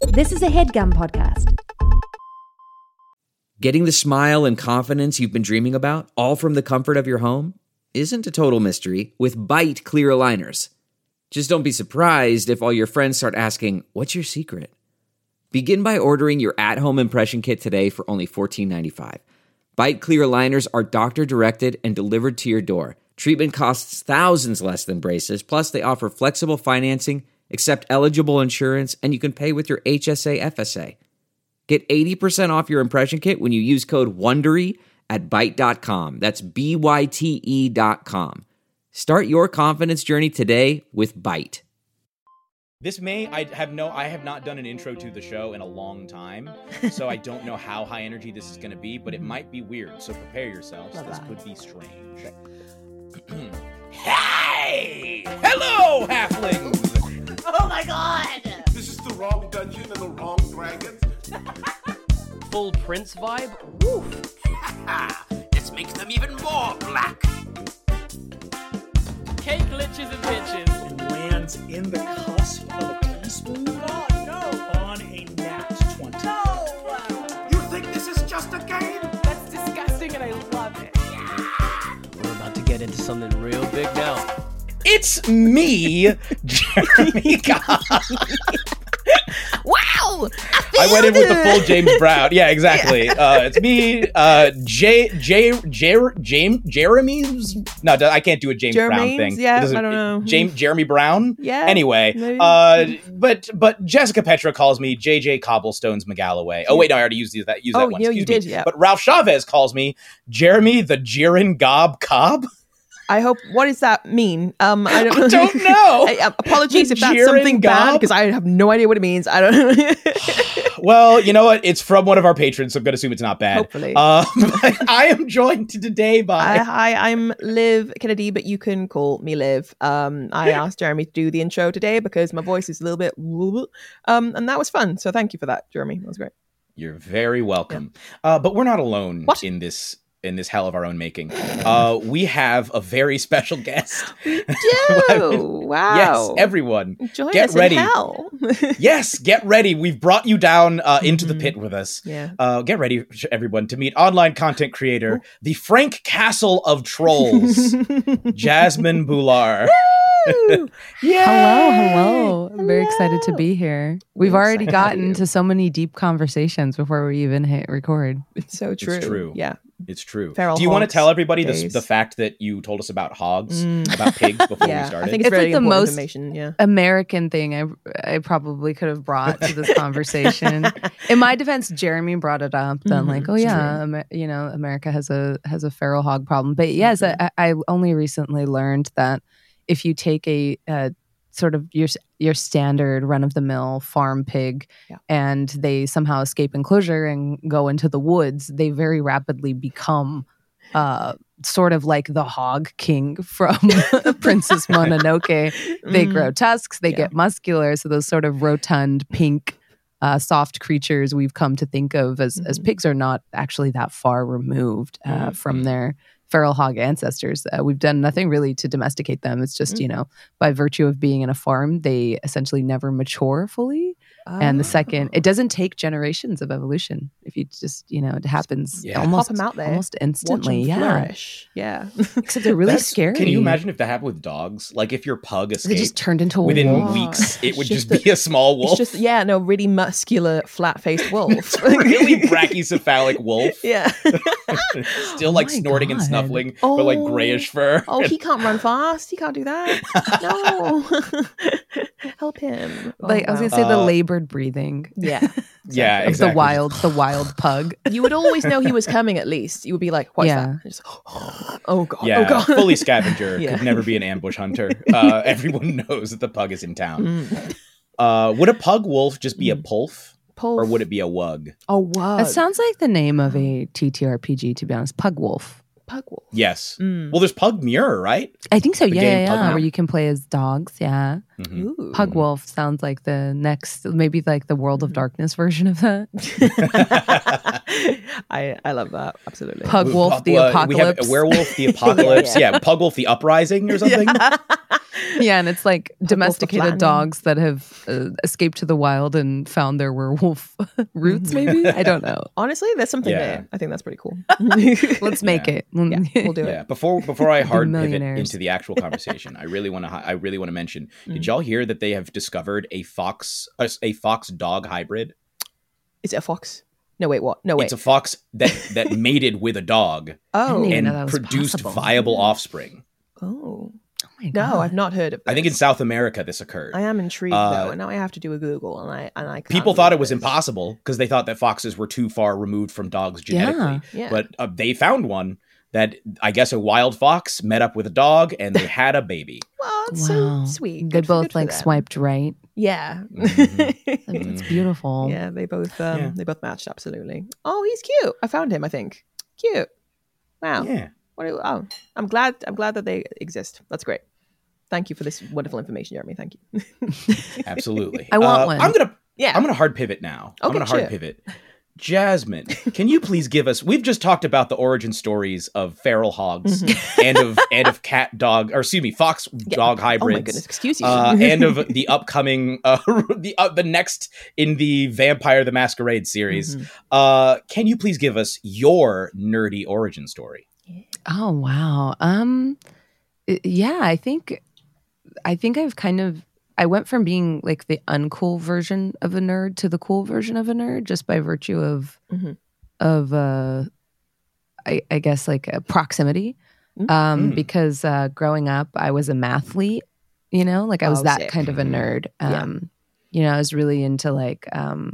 This is a HeadGum podcast. Getting the smile and confidence you've been dreaming about, all from the comfort of your home, isn't a total mystery with Byte clear aligners. Just don't be surprised if all your friends start asking, "What's your secret?" Begin by ordering your at-home impression kit today for only $14.95. Byte clear aligners are doctor-directed and delivered to your door. Treatment costs thousands less than braces, plus they offer flexible financing, accept eligible insurance, and you can pay with your HSA FSA. Get 80% off your impression kit when you use code WONDERY at Byte.com. That's BYTE.com. Start your confidence journey today with Byte. This May, I have not done an intro to the show in a long time, so I don't know how high energy this is going to be, but it might be weird, so prepare yourselves. This could be strange. Hey! Hello, halflings! Oh my god! This is the wrong dungeon and the wrong dragons. Full Prince vibe? Woof! Let's make them even more black. Cake glitches and bitches. And lands in the cusp of a teaspoon. Oh no! On a nat 20. No! You think this is just a game? That's disgusting and I love it. We're about to get into something real big now. It's me, Jeremy Cobb. Wow! I went in with the full James Brown. Yeah, exactly. It's me, Jeremy's. No, I can't do a James Brown thing. Yeah, I don't know. Jeremy Brown. Yeah. Anyway, maybe. but Jessica Petra calls me JJ Cobblestones McGalloway. Oh wait, no, I already used that. One. You Excuse did. me. Yeah. But Ralph Chavez calls me Jeremy the Jiren Gob Cobb. I hope. What does that mean? I I don't know. Apologies if that's Jiren something bad Gob? because I have no idea what it means. I don't. Well, you know what? It's from one of our patrons, so I'm going to assume it's not bad. Hopefully. But I am joined today by... Hi, I'm Liv Kennedy, but you can call me Liv. I asked Jeremy to do the intro today because my voice is a little bit... and that was fun. So thank you for that, Jeremy. That was great. You're very welcome. Yeah. But we're not alone in this hell of our own making. We have a very special guest. We do. Wow. Yes, everyone. Join get us ready. In hell. Yes, get ready. We've brought you down into the pit with us. Yeah. Get ready, everyone, to meet online content creator, the Frank Castle of Trolls, Jasmine Boular. Hello. I'm very excited to be here. We've already gotten to so many deep conversations before we even hit record. It's so true. It's true. Yeah. It's true. Feral Do you want to hogs tell everybody days. the fact that you told us about hogs, about pigs before we started? I think it's It's really like the important most information. Yeah. American thing I probably could have brought to this conversation. In my defense, Jeremy brought it up. Then like, oh yeah, America has a feral hog problem. But yes, I only recently learned that if you take a sort of your standard run-of-the-mill farm pig and they somehow escape enclosure and go into the woods, they very rapidly become sort of like the hog king from Princess Mononoke. They grow tusks, they get muscular, so those sort of rotund pink soft creatures we've come to think of as pigs are not actually that far removed from their feral hog ancestors. We've done nothing really to domesticate them. It's just, by virtue of being in a farm, they essentially never mature fully. And the second, it doesn't take generations of evolution. If you just, it happens almost, pop them out there, almost instantly. Watch them flourish. Yeah. Except they're really scary. Can you imagine if that happened with dogs? Like if your pug escaped, they just turned into a within wolf. weeks, it would just be a small wolf. It's just, really muscular, flat-faced wolf. Really brachycephalic wolf. Yeah. Still like snorting and snuffling, but like grayish fur. Oh, he can't run fast. He can't do that. No. Help him. I was going to say the labored breathing. Yeah. Yeah, of exactly. the wild pug. You would always know he was coming at least. You would be like, what's that? Just, oh God. Yeah, oh God. fully scavenger. Could never be an ambush hunter. Everyone knows that the pug is in town. Would a pug wolf just be a pulf? Or would it be a wug? A wug. It sounds like the name of a TTRPG, to be honest. Pug wolf. Pug wolf. Yes. Well, there's Pug Mirror, right? I think so. The game Pug Mirror. Where you can play as dogs. Yeah. Mm-hmm. Pug wolf sounds like the next, maybe like the World of Darkness version of that. I love that. Absolutely. Pug wolf, the apocalypse. We have a werewolf, the apocalypse. Yeah. Pug wolf, the uprising or something. Yeah, and it's like domesticated flattening. dogs that have escaped to the wild and found their werewolf roots, maybe? I don't know. Honestly, there's something Yeah. there. I think that's pretty cool. Let's make Yeah. it. Yeah, we'll do Yeah, it. before I hard pivot millionaires. into the actual conversation, I really want to mention. Did y'all hear that they have discovered a fox dog hybrid? Is it a fox? No, wait, what? No, wait. It's a fox that mated with a dog Oh. didn't even and know that was produced possible. viable offspring. Oh. Oh my No, God. I've not heard of this. I think in South America this occurred. I am intrigued though, and now I have to do a Google, and I can't People thought it believe was this. impossible because they thought that foxes were too far removed from dogs genetically. Yeah. But they found one that I guess a wild fox met up with a dog and they had a baby. Well, it's Wow. so sweet. They Good for both like them. swiped right. Yeah. That's beautiful. Yeah, they both Yeah. matched absolutely. Oh, he's cute. I found him. I think cute. Wow. Yeah. I'm glad that they exist. That's great. Thank you for this wonderful information, Jeremy. Thank you. Absolutely. I want one. I'm Yeah. gonna hard pivot now. I'm Okay, gonna hard sure. pivot. Jasmine, can you please give us? We've just talked about the origin stories of feral hogs and of cat dog, or excuse me, fox dog hybrids. Oh my goodness. Excuse you. And of the upcoming, the next in the Vampire the Masquerade series. Can you please give us your nerdy origin story? Oh wow. Yeah, I think I've kind of I went from being like the uncool version of a nerd to the cool version of a nerd just by virtue of I guess like a proximity. Because growing up I was a mathlete, you know, like I was Oh, that sick. kind of a nerd. Yeah. You know, I was really into like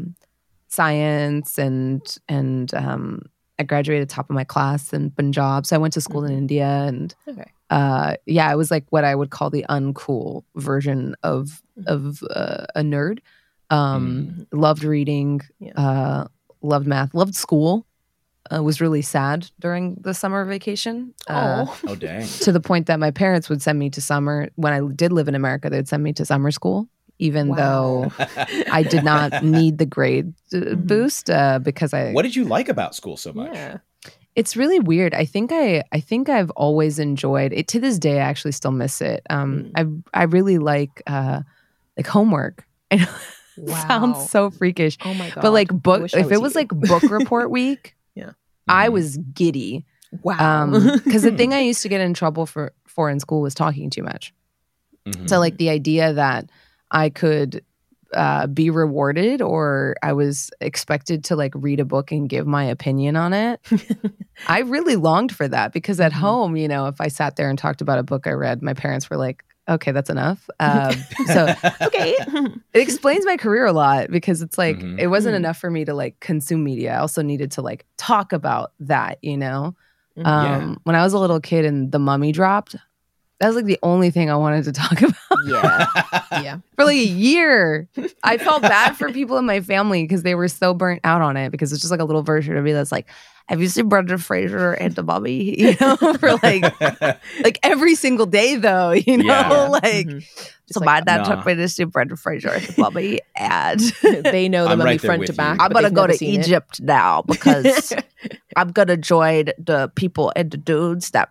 science and I graduated top of my class in Punjab. So I went to school in India and Okay. yeah, I was like what I would call the uncool version of a nerd. Loved reading, loved math, loved school. Was really sad during the summer vacation. Oh. Oh dang! To the point that my parents would send me to summer. When I did live in America, they'd send me to summer school, even though I did not need the grade boost because I. What did you like about school so much? Yeah. It's really weird. I think I've always enjoyed it. To this day, I actually still miss it. I really like homework. I know it Wow. sounds so freakish. Oh my god. But like I book, wish I if was it was you. like book report week, Yeah. I was giddy. Wow. Because the thing I used to get in trouble for in school was talking too much. So like the idea that I could be rewarded or I was expected to like read a book and give my opinion on it. I really longed for that because at home, you know, if I sat there and talked about a book I read, my parents were like, okay, that's enough. So Okay. it explains my career a lot because it's like it wasn't enough for me to like consume media. I also needed to like talk about that, you know? Yeah. When I was a little kid and The Mummy dropped, that was like the only thing I wanted to talk about Yeah. Yeah. for like a year. I felt bad for people in my family because they were so burnt out on it because it's just like a little version of me that's like, have you seen Brendan Fraser and The Mummy? You know, for like every single day though, you know, Yeah. like so like, my dad nah. took me to see Brendan Fraser and The Mummy and They know the I'm Mummy right there front with to you. back. I'm but gonna they've go never to seen it. Egypt now because I'm gonna join the people and the dudes that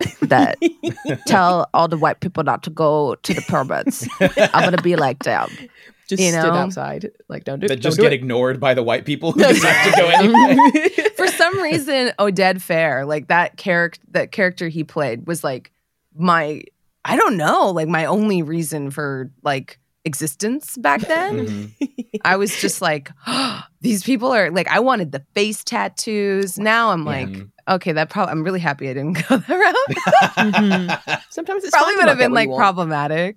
tell all the white people not to go to the pyramids. I'm gonna be like them. Just you stood know? outside. Like, don't do That it. just Don't get do ignored by the white people who decide to go anyway. For some reason, Oded Fair, like that character he played was like my only reason for like existence back then. I was just like, these people are like, I wanted the face tattoos. Now I'm like, okay, I'm really happy I didn't go that route. Sometimes it's Probably fun to would not have get been what like you want. problematic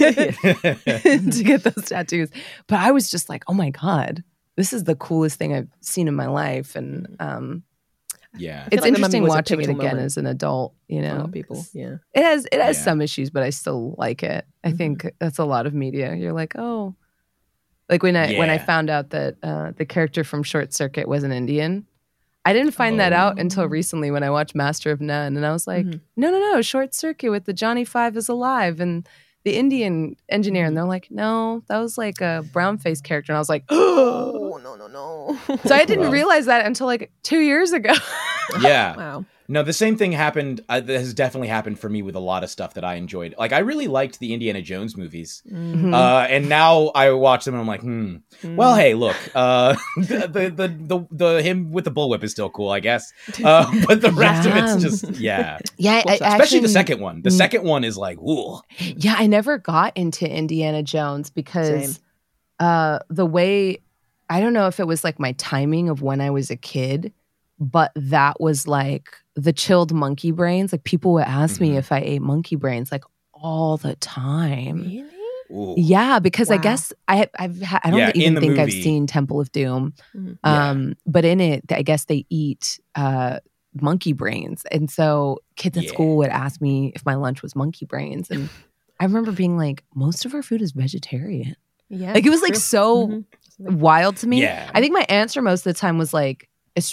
to get those tattoos. But I was just like, oh my God, this is the coolest thing I've seen in my life. And Yeah. it's like The Mummy interesting was a watching it pivotal again moment. as an adult, you A lot know. of people. Yeah. It has Yeah. some issues, but I still like it. I think that's a lot of media. You're like, oh, like when I Yeah. found out that the character from Short Circuit was an Indian, I didn't find that out until recently when I watched Master of None, and I was like, no, Short Circuit with the Johnny Five is alive and the Indian engineer, and they're like, no, that was like a brown face character, and I was like, Oh, no. so I didn't realize that until like 2 years ago. Yeah. Wow. No, the same thing happened. That has definitely happened for me with a lot of stuff that I enjoyed. Like, I really liked the Indiana Jones movies, and now I watch them and I'm like, Well, hey, look, the him with the bullwhip is still cool, I guess. But the rest of it's just Yeah, especially the second one. The second one is like, ooh. Yeah, I never got into Indiana Jones because the way, I don't know if it was like my timing of when I was a kid, but that was like the chilled monkey brains. Like people would ask me if I ate monkey brains like all the time. Really? Ooh. Yeah, because I guess I don't even think I've movie. seen Temple of Doom. But in it, I guess they eat monkey brains. And so kids at school would ask me if my lunch was monkey brains. And I remember being like, most of our food is vegetarian. Yeah. Like it was like so wild to me. Yeah. I think my answer most of the time was like,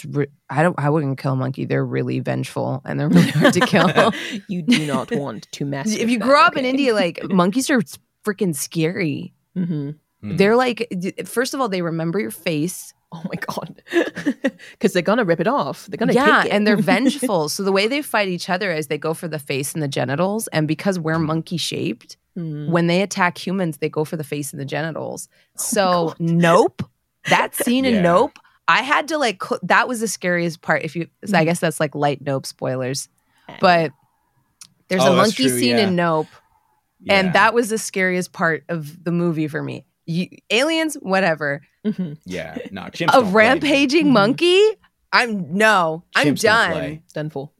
I wouldn't kill a monkey. They're really vengeful and they're really hard to kill. You do not want to mess If with you them, grow up in okay? India, like monkeys are freaking scary. They're like, first of all, they remember your face. Oh my God. Because they're going to rip it off. They're going to Yeah, take it. and they're vengeful. So the way they fight each other is they go for the face and the genitals. And because we're monkey shaped, when they attack humans, they go for the face and the genitals. So Nope, that scene in Nope, I had to like, that was the scariest part. So I guess that's like light Nope spoilers. But there's a monkey true, scene in Nope. Yeah. And that was the scariest part of the movie for me. Aliens, whatever. Yeah, no, chimps A don't play. rampaging monkey? I'm Chimps don't done. play. Done for.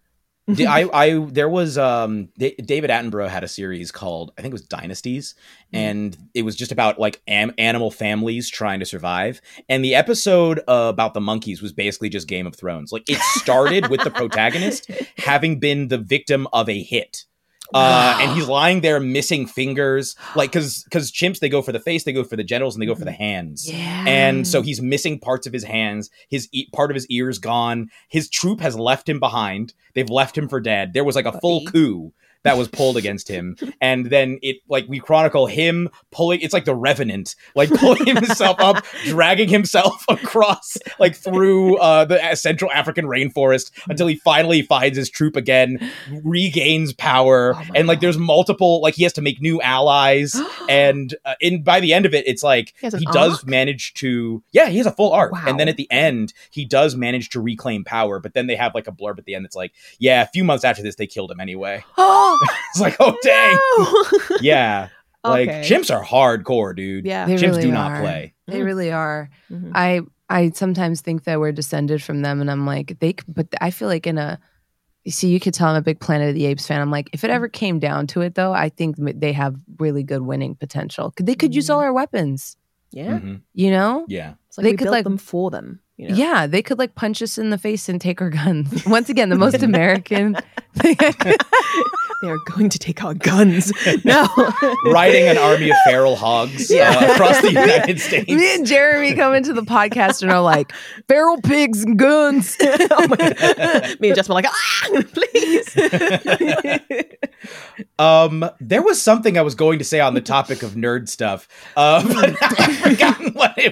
There was David Attenborough had a series called, I think it was Dynasties, and it was just about like animal families trying to survive. And the episode about the monkeys was basically just Game of Thrones. Like it started with the protagonist having been the victim of a hit. And he's lying there missing fingers, like because chimps, they go for the face, they go for the genitals, and they go for the hands. Yeah. And so he's missing parts of his hands. His part of his ear's gone. His troop has left him behind. They've left him for dead. There was like a full coup that was pulled against him. And then we chronicle him pulling, it's like the Revenant, like pulling himself up, dragging himself across, like through the Central African rainforest until he finally finds his troop again, regains power. And like there's multiple, like he has to make new allies. And by the end of it, it's like he does manage to, he has a full arc. Wow. And then at the end, he does manage to reclaim power. But then they have like a blurb at the end that's like, a few months after this, they killed him anyway. It's like, oh dang. Yeah. Like chimps are hardcore, dude. Yeah. They Chimps really do not are. play. They really are. I sometimes think that we're descended from them, and I'm like, but I feel like you could tell I'm a big Planet of the Apes fan. I'm like, if it ever came down to it, though, I think they have really good winning potential. They could use all our weapons. Yeah. You know? Yeah. It's like They we could, built like- them for them. You know? Yeah, they could like punch us in the face and take our guns. Once again, the most American thing. They are going to take our guns. No. Riding an army of feral hogs across the United States. Me and Jeremy come into the podcast and are like, feral pigs and guns. Oh my God. Me and Jess were like, please. There was something I was going to say on the topic of nerd stuff, but I've forgotten what it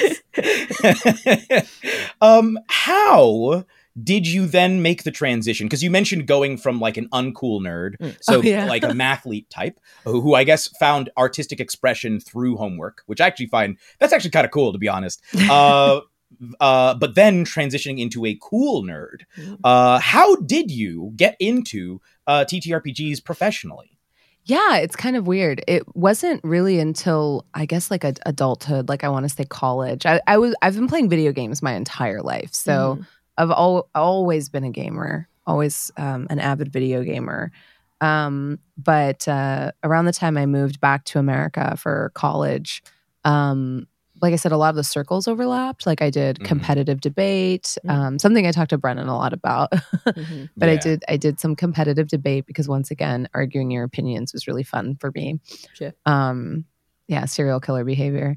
was. How did you then make the transition? Because you mentioned going from like an uncool nerd, so like a mathlete type, who I guess found artistic expression through homework, which I actually find that's actually kind of cool, to be honest. But then transitioning into a cool nerd. How did you get into TTRPGs professionally? Yeah, it's kind of weird. It wasn't really until I guess like adulthood, like I want to say college. I've been playing video games my entire life, so I've always been a gamer, always an avid video gamer. But around the time I moved back to America for college, like I said, a lot of the circles overlapped. Like I did competitive debate, something I talked to Brennan a lot about. But I did some competitive debate because once again, arguing your opinions was really fun for me. Sure. serial killer behavior.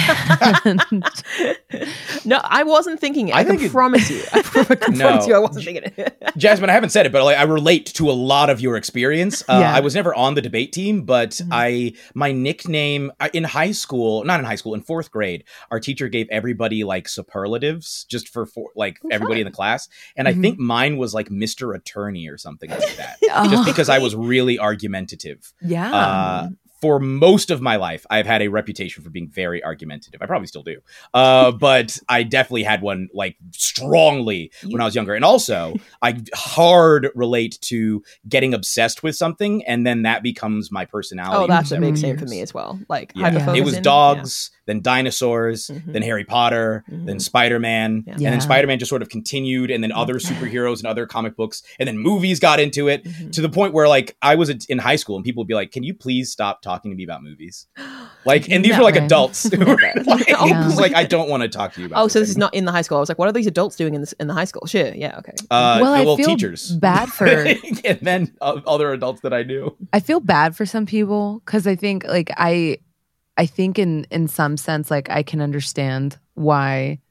No, I wasn't thinking it. I think can promise you. I can promise you I wasn't thinking it. Jasmine, I haven't said it, but like I relate to a lot of your experience. I was never on the debate team, but my nickname in high school, not in high school, in 4th grade, our teacher gave everybody like superlatives just for everybody in the class. And I think mine was like Mr. Attorney or something like that, just because I was really argumentative. Yeah. For most of my life, I've had a reputation for being very argumentative. I probably still do. But I definitely had one like strongly when I was younger. And also, I hard relate to getting obsessed with something and then that becomes my personality. Oh, that's a big same for me as well. Like, it was dogs, then dinosaurs, then Harry Potter, then Spider-Man. And then Spider-Man just sort of continued and then other superheroes and other comic books. And then movies got into it to the point where like I was in high school and people would be like, can you please stop talking to me about movies? Like, and these were like adults who were like, I don't want to talk to you about so this is not in the high school. I was like, what are these adults doing in the high school? Sure, yeah, okay. I feel teachers. Bad for and then other adults that I knew. I feel bad for some people because I think like I think in some sense like I can understand why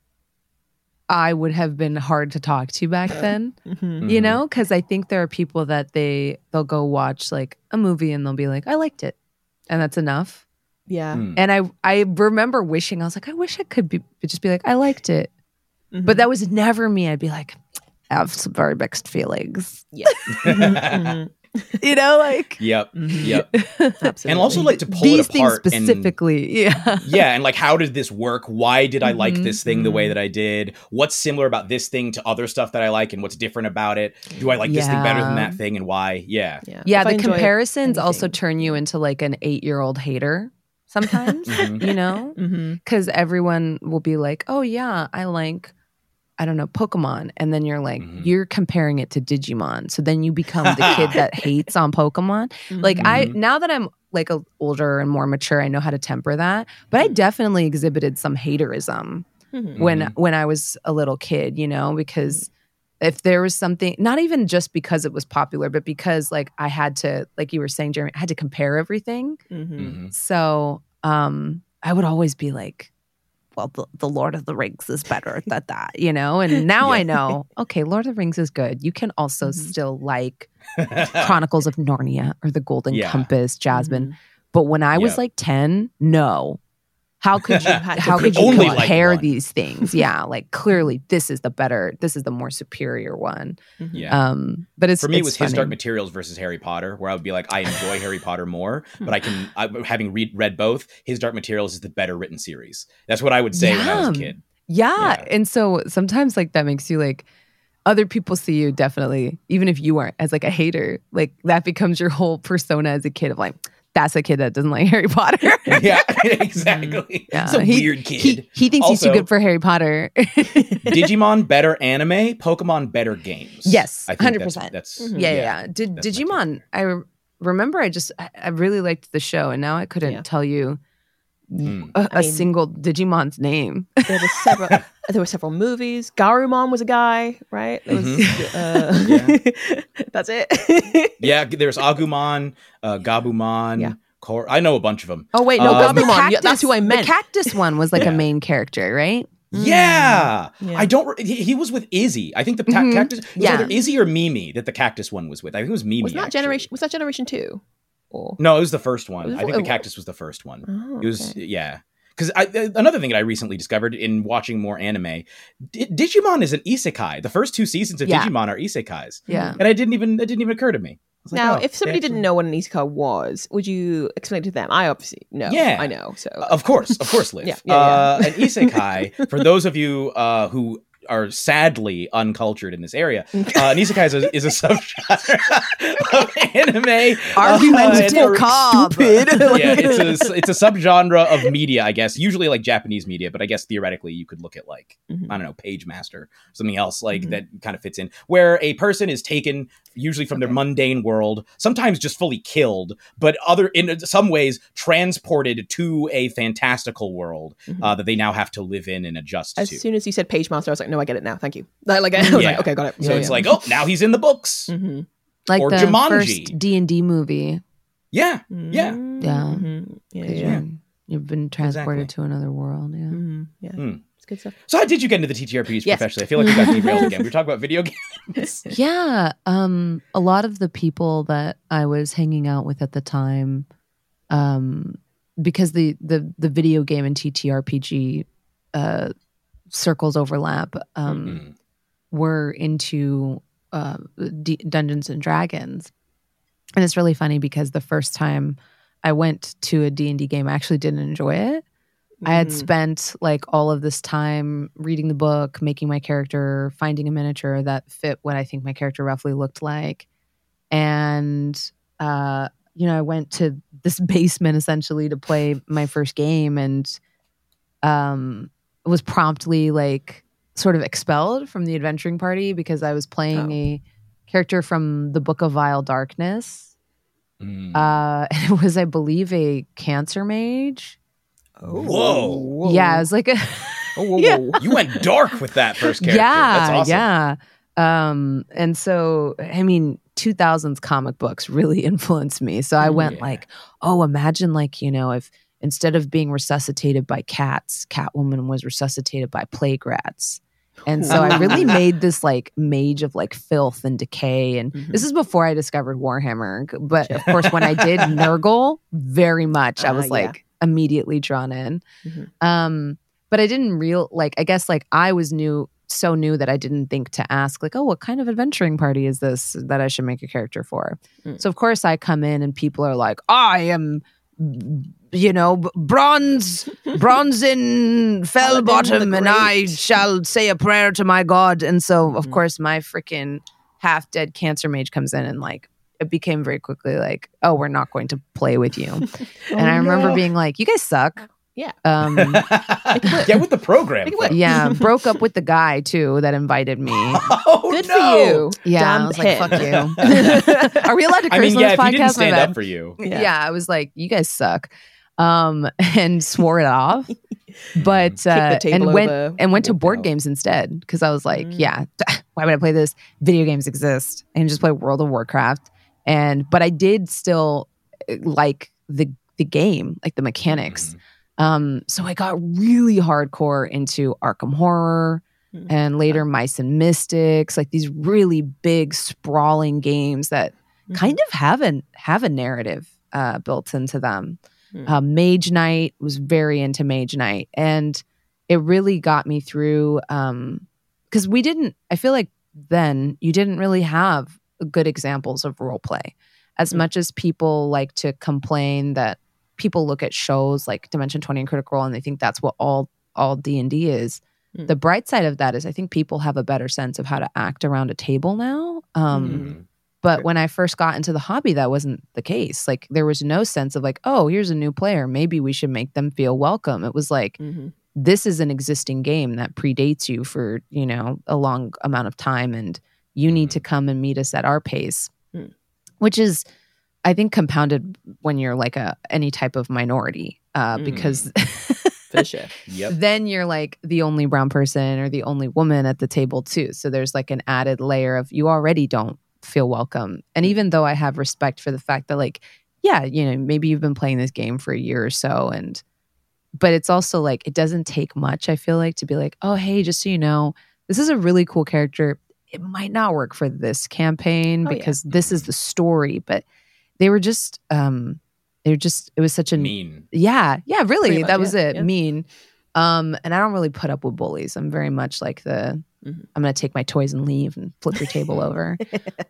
I would have been hard to talk to back then, you know, because I think there are people that they'll go watch like a movie and they'll be like, I liked it. And that's enough. Yeah. And I remember wishing, I was like, I wish I could just be like, I liked it. But that was never me. I'd be like, I have some very mixed feelings. Yeah. You know, like. Yep. Absolutely. And also like to pull these it apart. Things specifically. Yeah. And like, how did this work? Why did I like this thing the way that I did? What's similar about this thing to other stuff that I like and what's different about it? Do I like this thing better than that thing and why? Yeah. The comparisons also turn you into like an 8-year-old hater sometimes, you know? Because everyone will be like, oh yeah, I like, I don't know, Pokemon. And then you're like, you're comparing it to Digimon. So then you become the kid that hates on Pokemon. Like now that I'm like older and more mature, I know how to temper that. But I definitely exhibited some haterism when I was a little kid, you know, because if there was something, not even just because it was popular, but because like I had to, like you were saying, Jeremy, I had to compare everything. So I would always be like, well, the Lord of the Rings is better than that, you know? And now I know, okay, Lord of the Rings is good. You can also still like Chronicles of Narnia or The Golden Compass, Jasmine. But when I was like 10, no. How could you compare these things? Yeah, like clearly this is the more superior one. Yeah. But it's for me, it was funny. His Dark Materials versus Harry Potter, where I would be like, I enjoy Harry Potter more, but having read both, His Dark Materials is the better written series. That's what I would say when I was a kid. Yeah. And so sometimes like that makes you like, other people see you definitely, even if you aren't, as like a hater, like that becomes your whole persona as a kid of like, that's a kid that doesn't like Harry Potter. Yeah, exactly. Yeah. It's a weird kid. He thinks he's too good for Harry Potter. Digimon better anime, Pokemon better games. Yes, I think 100%. That's yeah. Digimon, I remember I really liked the show, and now I couldn't tell you a single Digimon's name. There were several movies. Garumon was a guy, right? It was, that's it. Yeah, there's Agumon, Gabumon. Yeah. I know a bunch of them. Oh wait, no, Gabumon. That's who I meant. The cactus one was like a main character, right? Yeah. I don't. He was with Izzy. I think the cactus. It was either Izzy or Mimi that the cactus one was with. I think it was Mimi. Was that generation? Was that Generation 2? No, it was the first one. I think the cactus was the first one. Oh, it was Because another thing that I recently discovered in watching more anime, Digimon is an isekai. The first 2 seasons of Digimon are isekais. Yeah, and it didn't even occur to me. Now, if somebody didn't know what an isekai was, would you explain it to them? I obviously know. Yeah, I know. So of course, Liv. An isekai, for those of you who are sadly uncultured in this area, an isekai is a subgenre of anime. Argumentative, stupid. Yeah, it's a subgenre of media, I guess. Usually like Japanese media, but I guess theoretically you could look at like I don't know, Page Master, something else like that kind of fits in, where a person is taken usually from their mundane world, sometimes just fully killed, but in some ways transported to a fantastical world that they now have to live in and adjust to. As soon as you said Page Master, I was like, no, I get it now. Thank you. I was like, okay, got it. So it's like, oh, now he's in the books. Like or the Jumanji. first D&D movie. Yeah. Yeah. You've been transported Exactly. to another world. Yeah. Yeah, Mm. it's good stuff. So how did you get into the TTRPGs Yes. professionally? I feel like we got derailed again. We were talking about video games. Yeah. A lot of the people that I was hanging out with at the time, because the video game and TTRPG circles overlap, were into Dungeons and Dragons. And it's really funny because the first time I went to a D&D game, I actually didn't enjoy it. I had spent like all of this time reading the book, making my character, finding a miniature that fit what I think my character roughly looked like. And, I went to this basement essentially to play my first game and was promptly like sort of expelled from the adventuring party because I was playing a character from the Book of Vile Darkness. It was, I believe, a cancer mage. Whoa. Yeah, it was like a You went dark with that first character. That's awesome. Yeah. And so, I mean, 2000s comic books really influenced me. So I went like, oh, imagine like, if instead of being resuscitated by cats, Catwoman was resuscitated by plague rats. And so I really made this like mage of like filth and decay. And this is before I discovered Warhammer. But of course, when I did Nurgle, very much, I was like immediately drawn in. But I didn't I guess like I was so new that I didn't think to ask like, oh, what kind of adventuring party is this that I should make a character for? So of course I come in and people are like, I am, bronze in fell bottom and I shall say a prayer to my God. And so of course my freaking half dead cancer mage comes in and like, it became very quickly like, oh, we're not going to play with you. And I remember being like, you guys suck. Yeah. Get with the program. Yeah, broke up with the guy too that invited me. Oh, Good for you. Yeah, Damn I was pig. like, fuck you. Are we allowed to curse I mean, on yeah, this if podcast? he didn't stand My bad. up for you. Yeah, I was like, you guys suck. And swore it off. But the table over, and went to walked board out. games instead because I was like, yeah, why would I play this? Video games exist, and just play World of Warcraft. But I did still like the game, like the mechanics. So I got really hardcore into Arkham Horror and later Mice and Mystics, like these really big sprawling games that kind of have a narrative built into them. Mage Knight, was very into Mage Knight, and it really got me through because I feel like then you didn't really have good examples of role play. As much as people like to complain that people look at shows like Dimension 20 and Critical Role and they think that's what all D&D is. The bright side of that is I think people have a better sense of how to act around a table now. But when I first got into the hobby, that wasn't the case. Like there was no sense of like, oh, here's a new player. Maybe we should make them feel welcome. It was like, this is an existing game that predates you for, a long amount of time. And you need to come and meet us at our pace, which is, I think, compounded when you're like any type of minority because For sure. Yep. then you're like the only brown person or the only woman at the table too. So there's like an added layer of you already don't feel welcome. And even though I have respect for the fact that like, yeah, maybe you've been playing this game for a year or so, but it's also like, it doesn't take much, I feel like, to be like, oh, hey, just so you know, this is a really cool character. It might not work for this campaign because this is the story, but they were just, it was such a Mean. Yeah, really. Pretty much, That was yeah, it. yeah. Mean. And I don't really put up with bullies. I'm very much like I'm going to take my toys and leave and flip your table over.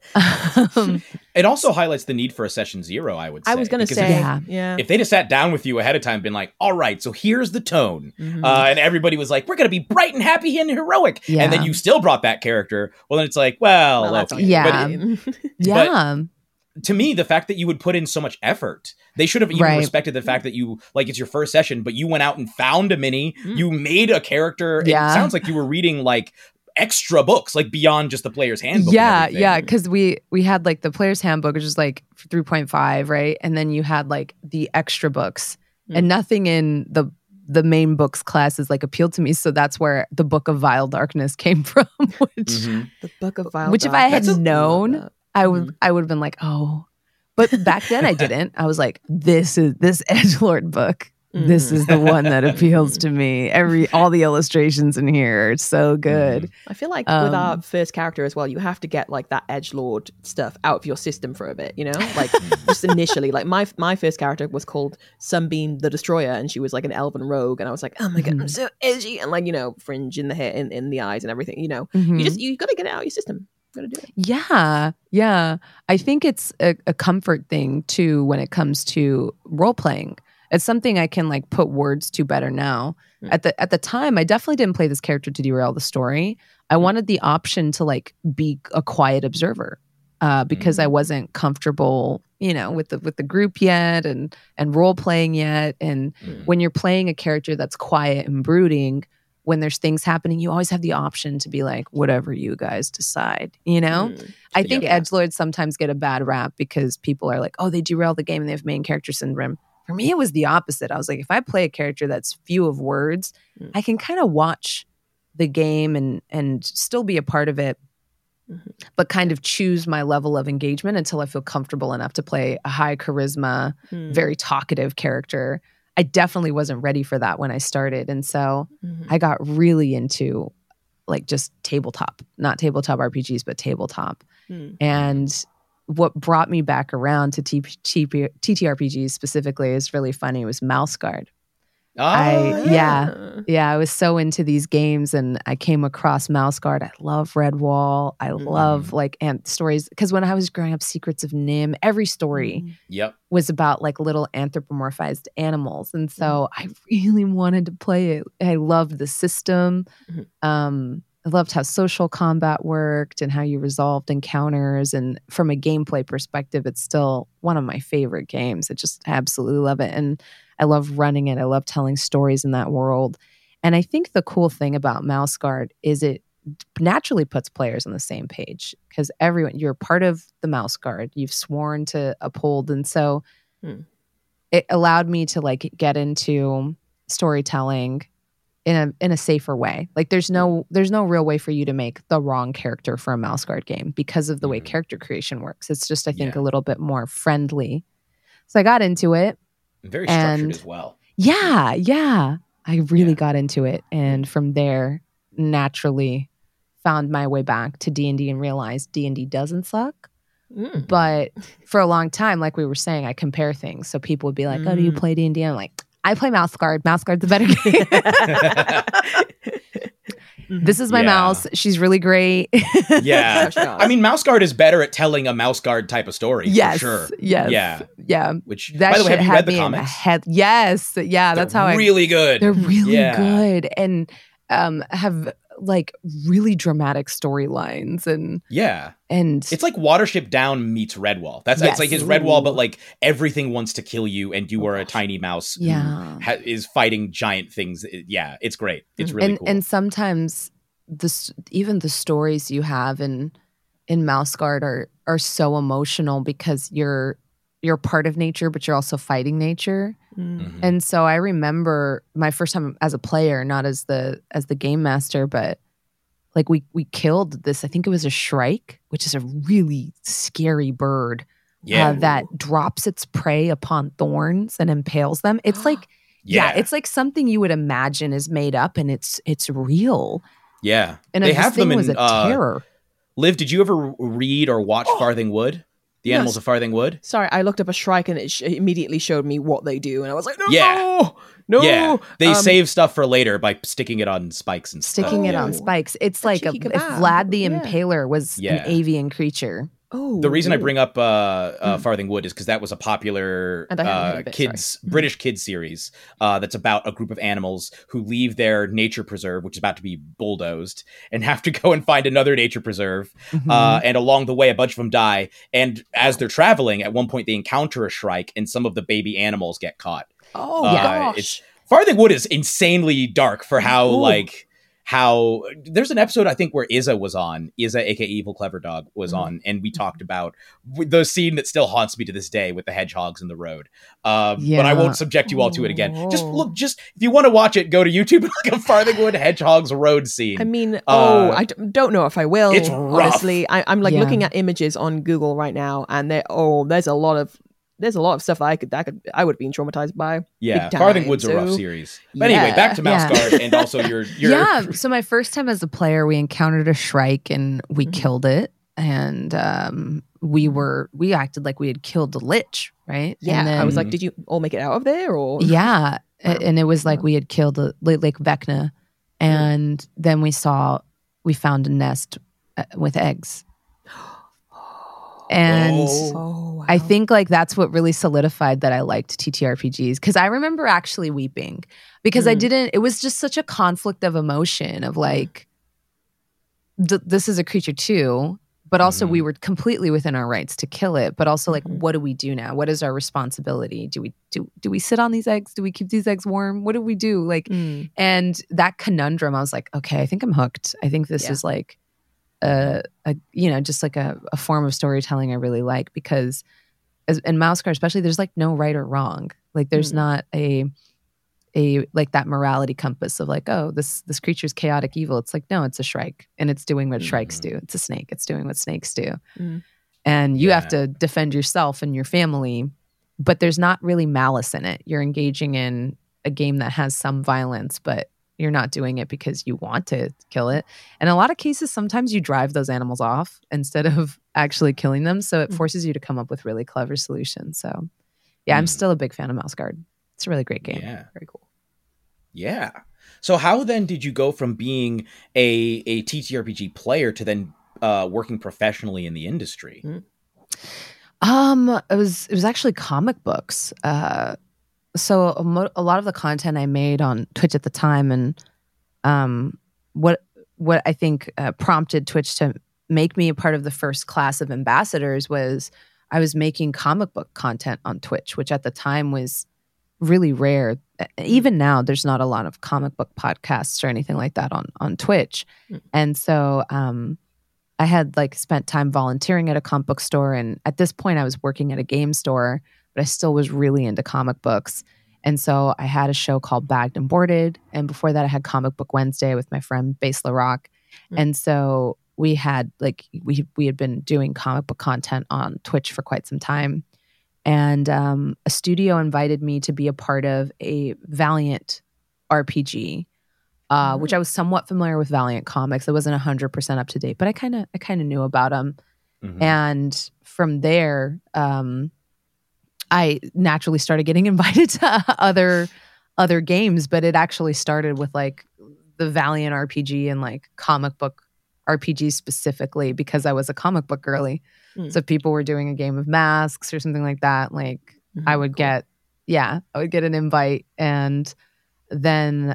It also highlights the need for a session zero, I would say. I was going to because say, Yeah. yeah. if they'd have sat down with you ahead of time, been like, all right, so here's the tone. And everybody was like, we're going to be bright and happy and heroic. Yeah. And then you still brought that character. Well, then it's like, well that's okay. all Yeah. But Yeah. to me, the fact that you would put in so much effort, they should have even Right. respected the fact that you, like, it's your first session, but you went out and found a mini, you made a character. Yeah. It sounds like you were reading like extra books, like beyond just the player's handbook. Yeah, and everything. yeah, because we had like the player's handbook, which is like 3.5, right? And then you had like the extra books, and nothing in the main books classes like appealed to me. So that's where the Book of Vile Darkness came from, which The Book of Vile if I had Darkness. known, Love that. I would have been like, oh. But back then I didn't. I was like, this edgelord book this is the one that appeals to me. All the illustrations in here are so good. I feel like with our first character as well, you have to get like that edgelord stuff out of your system for a bit, you know, like just initially. Like my first character was called Sunbeam the Destroyer, and she was like an elven rogue, and I was like, oh my god, I'm so edgy, and like, you know, fringe in the hair, in the eyes, and everything. You know, you got to get it out of your system. Got to do it. Yeah. I think it's a comfort thing too when it comes to role playing. It's something I can like put words to better now. At the time, I definitely didn't play this character to derail the story. I wanted the option to like be a quiet observer because I wasn't comfortable, you know, with the group yet and role playing yet. And when you're playing a character that's quiet and brooding, when there's things happening, you always have the option to be like, whatever you guys decide, you know? I think edgelords sometimes get a bad rap because people are like, oh, they derail the game and they have main character syndrome. For me, it was the opposite. I was like, if I play a character that's few of words, I can kind of watch the game and still be a part of it, but kind of choose my level of engagement until I feel comfortable enough to play a high charisma, very talkative character. I definitely wasn't ready for that when I started. And so I got really into like just tabletop, not tabletop RPGs, but tabletop. And what brought me back around to TTRPGs specifically is really funny. It was Mouse Guard. I was so into these games, and I came across Mouse Guard. I love Redwall. I love like stories, because when I was growing up, Secrets of Nim, every story was about like little anthropomorphized animals, and so I really wanted to play it. I loved the system. I loved how social combat worked and how you resolved encounters. And from a gameplay perspective, it's still one of my favorite games. I just absolutely love it. And I love running it. I love telling stories in that world. And I think the cool thing about Mouse Guard is it naturally puts players on the same page, because you're part of the Mouse Guard. You've sworn to uphold. And so it allowed me to like get into storytelling in a safer way. Like there's no real way for you to make the wrong character for a Mouse Guard game because of the way character creation works. It's just, I think, a little bit more friendly. So I got into it. Very structured as well. Yeah. I really got into it. And from there, naturally found my way back to D&D and realized D&D doesn't suck. But for a long time, like we were saying, I compare things. So people would be like, oh, do you play D&D? I'm like, I play Mouse Guard. Mouse Guard's a better game. This is my mouse. She's really great. I mean, Mouse Guard is better at telling a Mouse Guard type of story. Yes. For sure. Yes. Yeah. Which, that by the way, have you read the comics? Yes. Yeah. That's how really good. They're really good and have like really dramatic storylines and it's like Watership Down meets Redwall. It's like his Redwall, but like everything wants to kill you, and you are a tiny mouse who is fighting giant things. It's great. It's really cool. And sometimes even the stories you have in Mouse Guard are so emotional because you're part of nature, but you're also fighting nature. And so I remember my first time as a player, not as the game master, but like we killed this, I think it was a shrike, which is a really scary bird that drops its prey upon thorns and impales them. It's like, it's like something you would imagine is made up, and it's real. Yeah. And they have them in was a terror. Liv, did you ever read or watch Farthing Wood? The Animals of Farthing Wood? Sorry, I looked up a shrike and it immediately showed me what they do. And I was like, no. Yeah. They save stuff for later by sticking it on spikes and stuff. Sticking it on spikes. It's like if Vlad the Impaler was an avian creature. The reason I bring up Farthing Wood is because that was a popular British kids series that's about a group of animals who leave their nature preserve, which is about to be bulldozed, and have to go and find another nature preserve. And along the way, a bunch of them die. And as they're traveling, at one point they encounter a shrike, and some of the baby animals get caught. Gosh! Farthing Wood is insanely dark for how there's an episode I think where Izza, aka Evil Clever Dog, was on, and we talked about the scene that still haunts me to this day with the hedgehogs in the road. But I won't subject you all to it again. Just if you want to watch it, go to YouTube and look at Farthing Wood Hedgehogs Road scene. I mean, I don't know if I will. It's rough. Honestly, I'm like looking at images on Google right now, and there's a lot of there's a lot of stuff that I would have been traumatized by. Yeah, big Farthing time, Wood's a rough so- series. But anyway, back to Mouse Yeah. Guard and also your Yeah. So my first time as a player, we encountered a Shrike and we Mhm. killed it. And we acted like we had killed the Lich, right? Yeah, And I was Mhm. like, did you all make it out of there or? Yeah. And it was like we had killed Lake Vecna. And then we found a nest with eggs. And Oh, wow. I think like that's what really solidified that I liked TTRPGs, because I remember actually weeping because it was just such a conflict of emotion of like, this is a creature too, but also we were completely within our rights to kill it. But also like, what do we do now? What is our responsibility? Do we sit on these eggs? Do we keep these eggs warm? What do we do? Like, and that conundrum, I was like, okay, I think I'm hooked. I think this is like just like a form of storytelling I really like, because in Mouse Guard especially, there's like no right or wrong. Like there's not a like that morality compass of like, oh, this creature's chaotic evil. It's like, no, it's a Shrike and it's doing what Shrikes do. It's a snake. It's doing what snakes do. And you have to defend yourself and your family, but there's not really malice in it. You're engaging in a game that has some violence, but you're not doing it because you want to kill it. And in a lot of cases, sometimes you drive those animals off instead of actually killing them. So it forces you to come up with really clever solutions. So yeah, I'm still a big fan of Mouse Guard. It's a really great game. Yeah. Very cool. Yeah. So how then did you go from being a TTRPG player to then working professionally in the industry? It was actually comic books. So a lot of the content I made on Twitch at the time, and what I think prompted Twitch to make me a part of the first class of ambassadors was I was making comic book content on Twitch, which at the time was really rare. Even now, there's not a lot of comic book podcasts or anything like that on Twitch. And so I had like spent time volunteering at a comic book store. And at this point I was working at a game store, but I still was really into comic books. And so I had a show called Bagged and Boarded. And before that I had Comic Book Wednesday with my friend Base LaRock. And so we had like, we had been doing comic book content on Twitch for quite some time. And a studio invited me to be a part of a Valiant RPG, which I was somewhat familiar with Valiant comics. I wasn't 100% up to date, but I kind of knew about them. And from there, I naturally started getting invited to other games. But it actually started with like the Valiant RPG and like comic book RPG specifically, because I was a comic book girly. So if people were doing a game of Masks or something like that, like I would get an invite. And then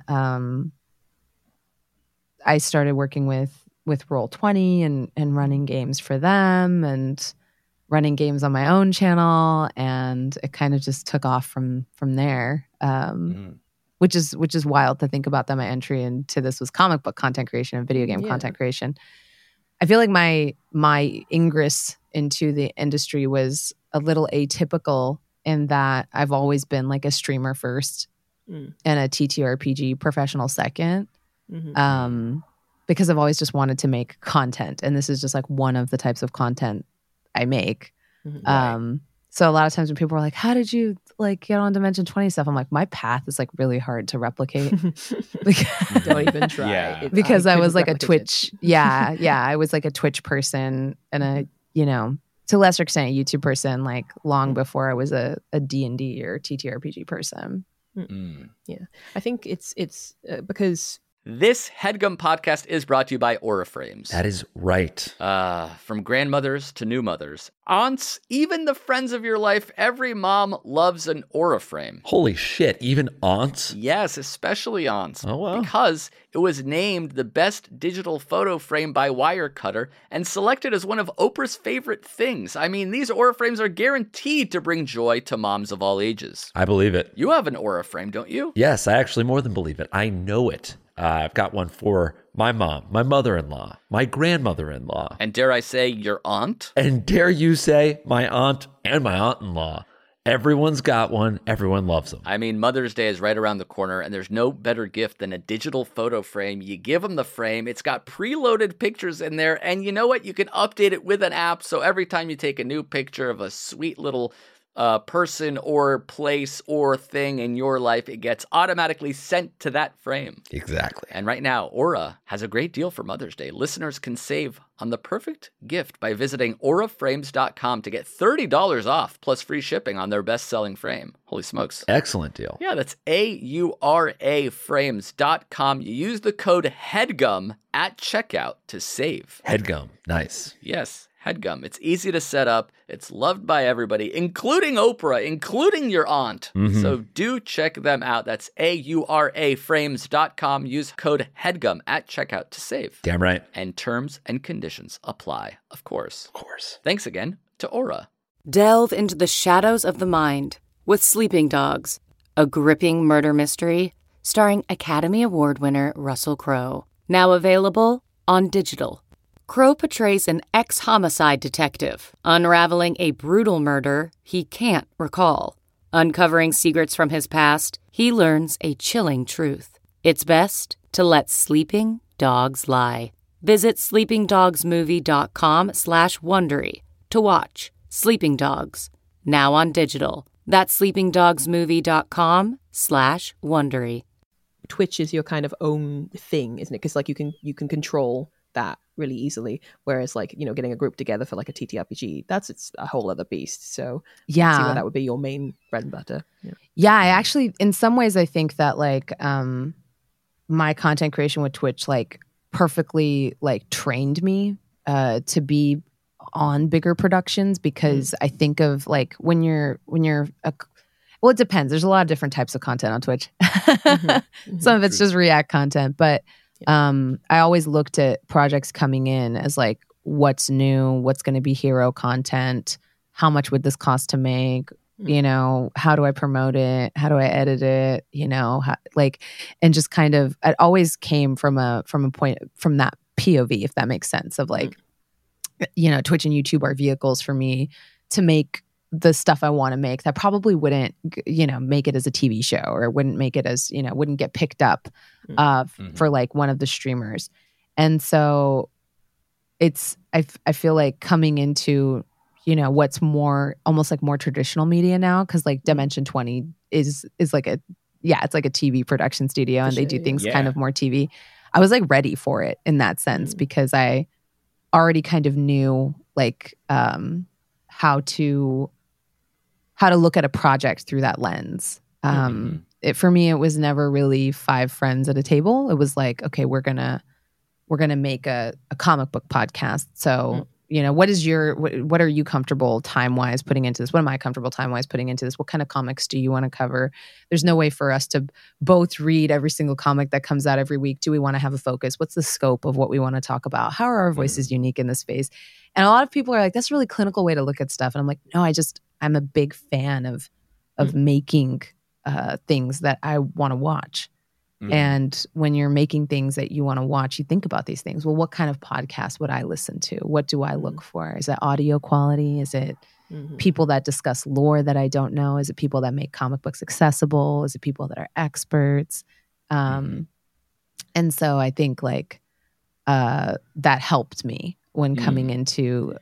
I started working with Roll20 and running games for them and running games on my own channel. And it kind of just took off from there. Which is wild to think about that my entry into this was comic book content creation and video game content creation. I feel like my ingress into the industry was a little atypical in that I've always been like a streamer first and a TTRPG professional second, because I've always just wanted to make content, and this is just like one of the types of content I make. So a lot of times when people are like, how did you like get on Dimension 20 stuff? I'm like, my path is like really hard to replicate. Don't even try. Yeah. Because I was like a couldn't replicate Twitch. I was like a Twitch person and a, to a lesser extent, a YouTube person, like long before I was a D&D or TTRPG person. Yeah. I think it's because This HeadGum podcast is brought to you by Auraframes. That is right. From grandmothers to new mothers, aunts, even the friends of your life, every mom loves an Auraframe. Holy shit, even aunts? Yes, especially aunts. Oh, wow. Because it was named the best digital photo frame by Wirecutter and selected as one of Oprah's favorite things. I mean, these Auraframes are guaranteed to bring joy to moms of all ages. I believe it. You have an Auraframe, don't you? Yes, I actually more than believe it. I know it. I've got one for my mom, my mother-in-law, my grandmother-in-law. And dare I say, your aunt? And dare you say, my aunt and my aunt-in-law. Everyone's got one. Everyone loves them. I mean, Mother's Day is right around the corner, and there's no better gift than a digital photo frame. You give them the frame. It's got preloaded pictures in there, and you know what? You can update it with an app, so every time you take a new picture of a sweet little person or place or thing in your life, it gets automatically sent to that frame. Exactly. And right now, Aura has a great deal for Mother's Day. Listeners can save on the perfect gift by visiting auraframes.com to get $30 off plus free shipping on their best-selling frame. Holy smokes. Excellent deal. Yeah, that's auraframes.com. You use the code HEADGUM at checkout to save. Headgum. Nice. Yes, HEADGUM. It's easy to set up. It's loved by everybody, including Oprah, including your aunt. Mm-hmm. So do check them out. That's auraframes.com. Use code HEADGUM at checkout to save. Damn right. And terms and conditions apply, of course. Of course. Thanks again to Aura. Delve into the shadows of the mind with Sleeping Dogs, a gripping murder mystery starring Academy Award winner Russell Crowe. Now available on digital. Crowe portrays an ex-homicide detective unraveling a brutal murder he can't recall. Uncovering secrets from his past, he learns a chilling truth. It's best to let sleeping dogs lie. Visit sleepingdogsmovie.com/Wondery to watch Sleeping Dogs, now on digital. That's sleepingdogsmovie.com/Wondery. Twitch is your kind of own thing, isn't it? Because like you can control that really easily, whereas like, you know, getting a group together for like a TTRPG, it's a whole other beast. So I see where that would be your main bread and butter. Yeah, I actually, in some ways, I think that like my content creation with Twitch like perfectly like trained me to be on bigger productions, because I think of like when you're well, it depends. There's a lot of different types of content on Twitch. Some of it's just React content, but I always looked at projects coming in as like, what's new, what's going to be hero content, how much would this cost to make, you know, how do I promote it, how do I edit it, you know, and just kind of, it always came from that POV, if that makes sense, of like, you know, Twitch and YouTube are vehicles for me to make the stuff I want to make that probably wouldn't, you know, make it as a TV show, or wouldn't make it as, you know, wouldn't get picked up for like one of the streamers. And so I feel like coming into, you know, what's more, almost like more traditional media now, because like Dimension 20 is like it's like a TV production studio, and they do things kind of more TV. I was like ready for it in that sense, because I already kind of knew like how to look at a project through that lens. For me, it was never really 5 friends at a table. It was like, okay, we're gonna make a comic book podcast. So, you know, what are you comfortable time-wise putting into this? What am I comfortable time-wise putting into this? What kind of comics do you want to cover? There's no way for us to both read every single comic that comes out every week. Do we want to have a focus? What's the scope of what we want to talk about? How are our voices unique in this space? And a lot of people are like, that's a really clinical way to look at stuff. And I'm like, no, I'm a big fan of making things that I want to watch. And when you're making things that you want to watch, you think about these things. Well, what kind of podcast would I listen to? What do I look for? Is it audio quality? Is it people that discuss lore that I don't know? Is it people that make comic books accessible? Is it people that are experts? And so I think like that helped me when coming into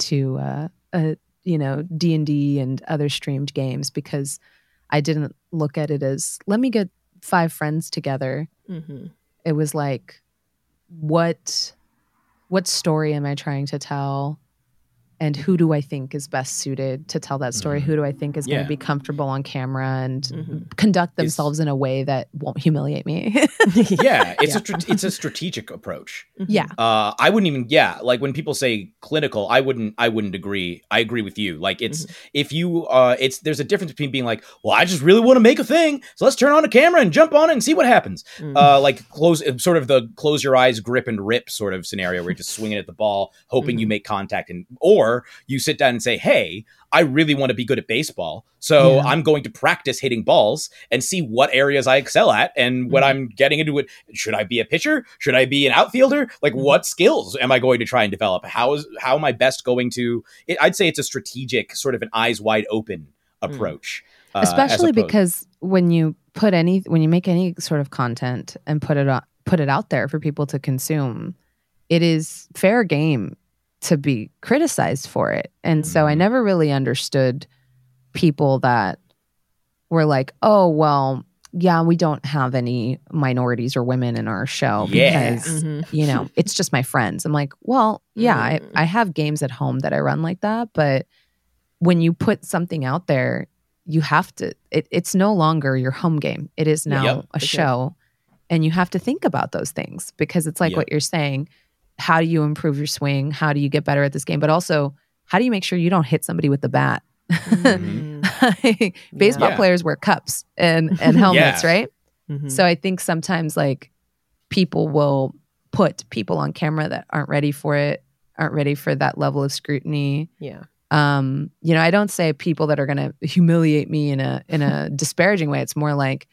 you know, D&D and other streamed games, because I didn't look at it as, let me get 5 friends together. It was like, what story am I trying to tell? And who do I think is best suited to tell that story? Who do I think is going to be comfortable on camera and conduct themselves in a way that won't humiliate me? It's a strategic approach. I wouldn't even like when people say clinical, I wouldn't agree. I agree with you. Like it's if you there's a difference between being like, well, I just really want to make a thing, so let's turn on a camera and jump on it and see what happens. Like close your eyes, grip and rip sort of scenario where you're just swinging at the ball, hoping you make contact, or you sit down and say, hey, I really want to be good at baseball, so I'm going to practice hitting balls and see what areas I excel at. And when I'm getting into it, should I be a pitcher? Should I be an outfielder? Like, what skills am I going to try and develop? How am I best going to? I'd say it's a strategic, sort of an eyes wide open approach, especially because when you make any sort of content and put it out there for people to consume, it is fair game to be criticized for it. And so I never really understood people that were like, oh, well, yeah, we don't have any minorities or women in our show because, you know, it's just my friends. I'm like, well, yeah, I have games at home that I run like that. But when you put something out there, you have to, it's no longer your home game. It is now a show. And you have to think about those things because it's like what you're saying. How do you improve your swing? How do you get better at this game? But also, how do you make sure you don't hit somebody with the bat? Baseball players wear cups and helmets, right? So I think sometimes like people will put people on camera that aren't ready for it, aren't ready for that level of scrutiny. Yeah. You know, I don't say people that are going to humiliate me in a disparaging way. It's more like,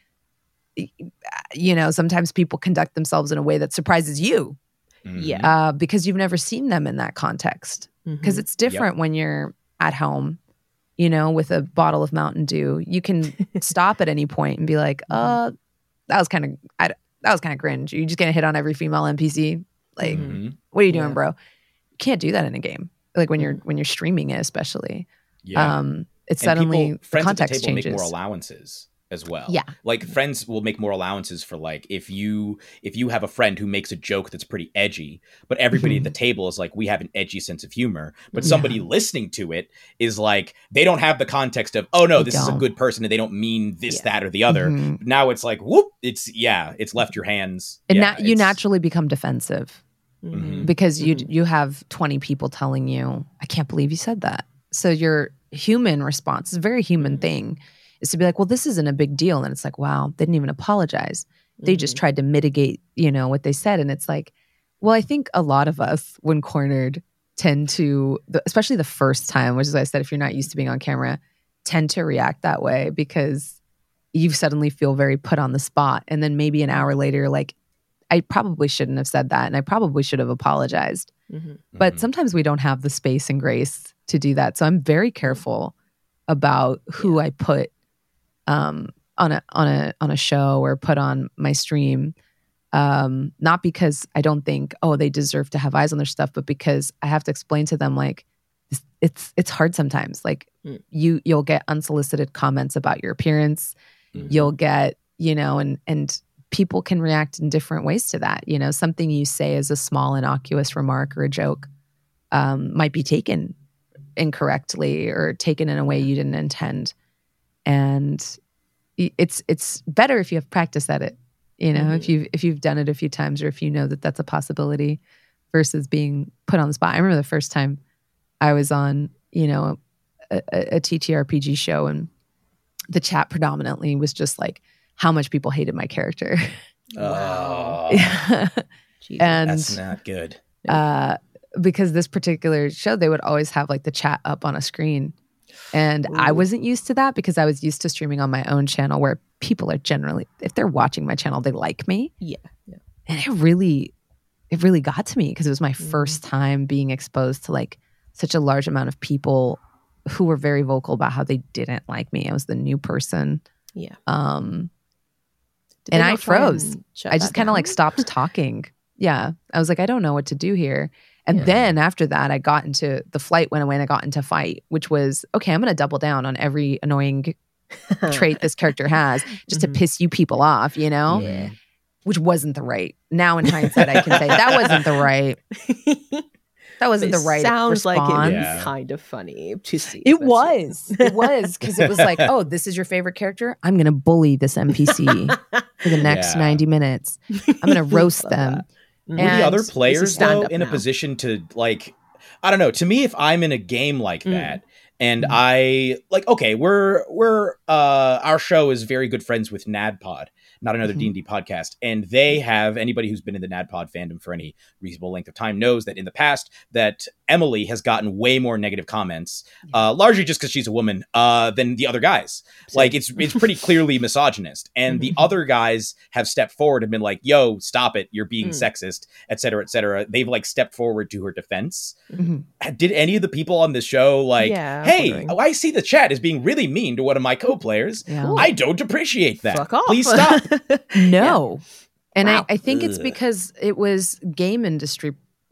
you know, sometimes people conduct themselves in a way that surprises you. Yeah. Because you've never seen them in that context. Because it's different when you're at home, you know, with a bottle of Mountain Dew. You can stop at any point and be like, that was kind of cringe. You're just going to hit on every female NPC. Like, what are you doing, bro? You can't do that in a game. Like when you're streaming it, especially. Yeah. It's suddenly the context changes. Make more allowances as well. Yeah. Like friends will make more allowances for like if you have a friend who makes a joke that's pretty edgy, but everybody at the table is like, we have an edgy sense of humor. But somebody listening to it is like, they don't have the context of, oh no, this is a good person and they don't mean this, that, or the other. Now it's like, whoop, it's left your hands. And you naturally become defensive because you have 20 people telling you, I can't believe you said that. So your human response is a very human thing. Is to be like, well, this isn't a big deal. And it's like, wow, they didn't even apologize. They just tried to mitigate, you know, what they said. And it's like, well, I think a lot of us, when cornered, tend to, especially the first time, which is why I said, if you're not used to being on camera, tend to react that way because you suddenly feel very put on the spot. And then maybe an hour later, you're like, I probably shouldn't have said that. And I probably should have apologized. But sometimes we don't have the space and grace to do that. So I'm very careful about who I put on a show or put on my stream, not because I don't think, oh, they deserve to have eyes on their stuff, but because I have to explain to them like it's hard sometimes. Like you'll get unsolicited comments about your appearance. You'll get, you know, and people can react in different ways to that. You know, something you say as a small innocuous remark or a joke might be taken incorrectly or taken in a way you didn't intend. And it's better if you have practice at it, you know, if you've done it a few times or if you know that that's a possibility versus being put on the spot. I remember the first time I was on, you know, a TTRPG show and the chat predominantly was just like how much people hated my character. Oh, and that's not good. Because this particular show, they would always have like the chat up on a screen. And I wasn't used to that because I was used to streaming on my own channel where people are generally, if they're watching my channel, they like me. Yeah. And it really got to me because it was my first time being exposed to like such a large amount of people who were very vocal about how they didn't like me. I was the new person. Yeah. And I froze. I just kind of like stopped talking. Yeah. I was like, I don't know what to do here. And then after that, I got into the flight went away and I got into fight, which was, okay, I'm going to double down on every annoying trait this character has just to piss you people off, you know? Yeah. Which wasn't the right. Now in hindsight, I can say that wasn't the right. That wasn't the right sounds response. like it was kind of funny to see. It was because it was like, oh, this is your favorite character? I'm going to bully this NPC for the next 90 minutes. I'm going to roast them. Were the other players though in a position to like, I don't know, to me, if I'm in a game like that and I like, okay, we're our show is very good friends with NADPOD, not another D&D podcast. And they have, anybody who's been in the NADPOD fandom for any reasonable length of time knows that in the past that Emily has gotten way more negative comments, largely just because she's a woman, than the other guys. Like it's pretty clearly misogynist. And the other guys have stepped forward and been like, yo, stop it. You're being sexist, et cetera, et cetera. They've like stepped forward to her defense. Did any of the people on the show like, hey, I see the chat is being really mean to one of my co-players. I don't appreciate that. Fuck off. Please stop. No. And I think it's because it was game industry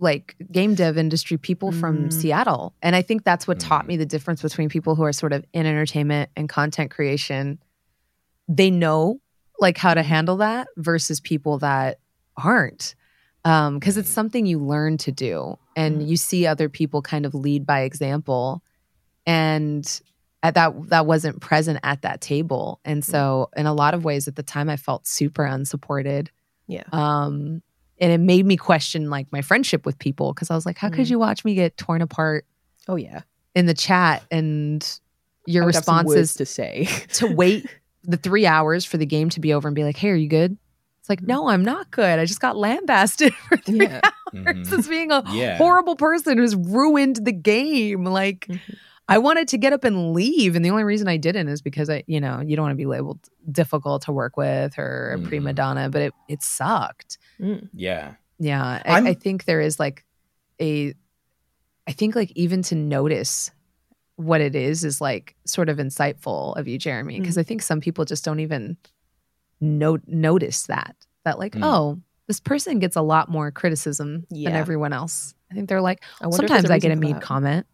like game dev industry people from Seattle. And I think that's what taught me the difference between people who are sort of in entertainment and content creation. They know like how to handle that versus people that aren't. Because it's something you learn to do and you see other people kind of lead by example. And that wasn't present at that table. And so in a lot of ways at the time I felt super unsupported. Yeah. And it made me question like my friendship with people because I was like, how could you watch me get torn apart? Oh yeah. In the chat and your responses to say to wait the 3 hours for the game to be over and be like, hey, are you good? It's like, no, I'm not good. I just got lambasted for 3 hours as being a horrible person who's ruined the game. Like I wanted to get up and leave. And the only reason I didn't is because you don't want to be labeled difficult to work with or a prima donna, but it sucked. Yeah. Yeah. I think there is like I think like even to notice what it is like sort of insightful of you, Jeremy, because I think some people just don't even notice that like, oh, this person gets a lot more criticism than everyone else. I think they're like, sometimes I get a mean comment.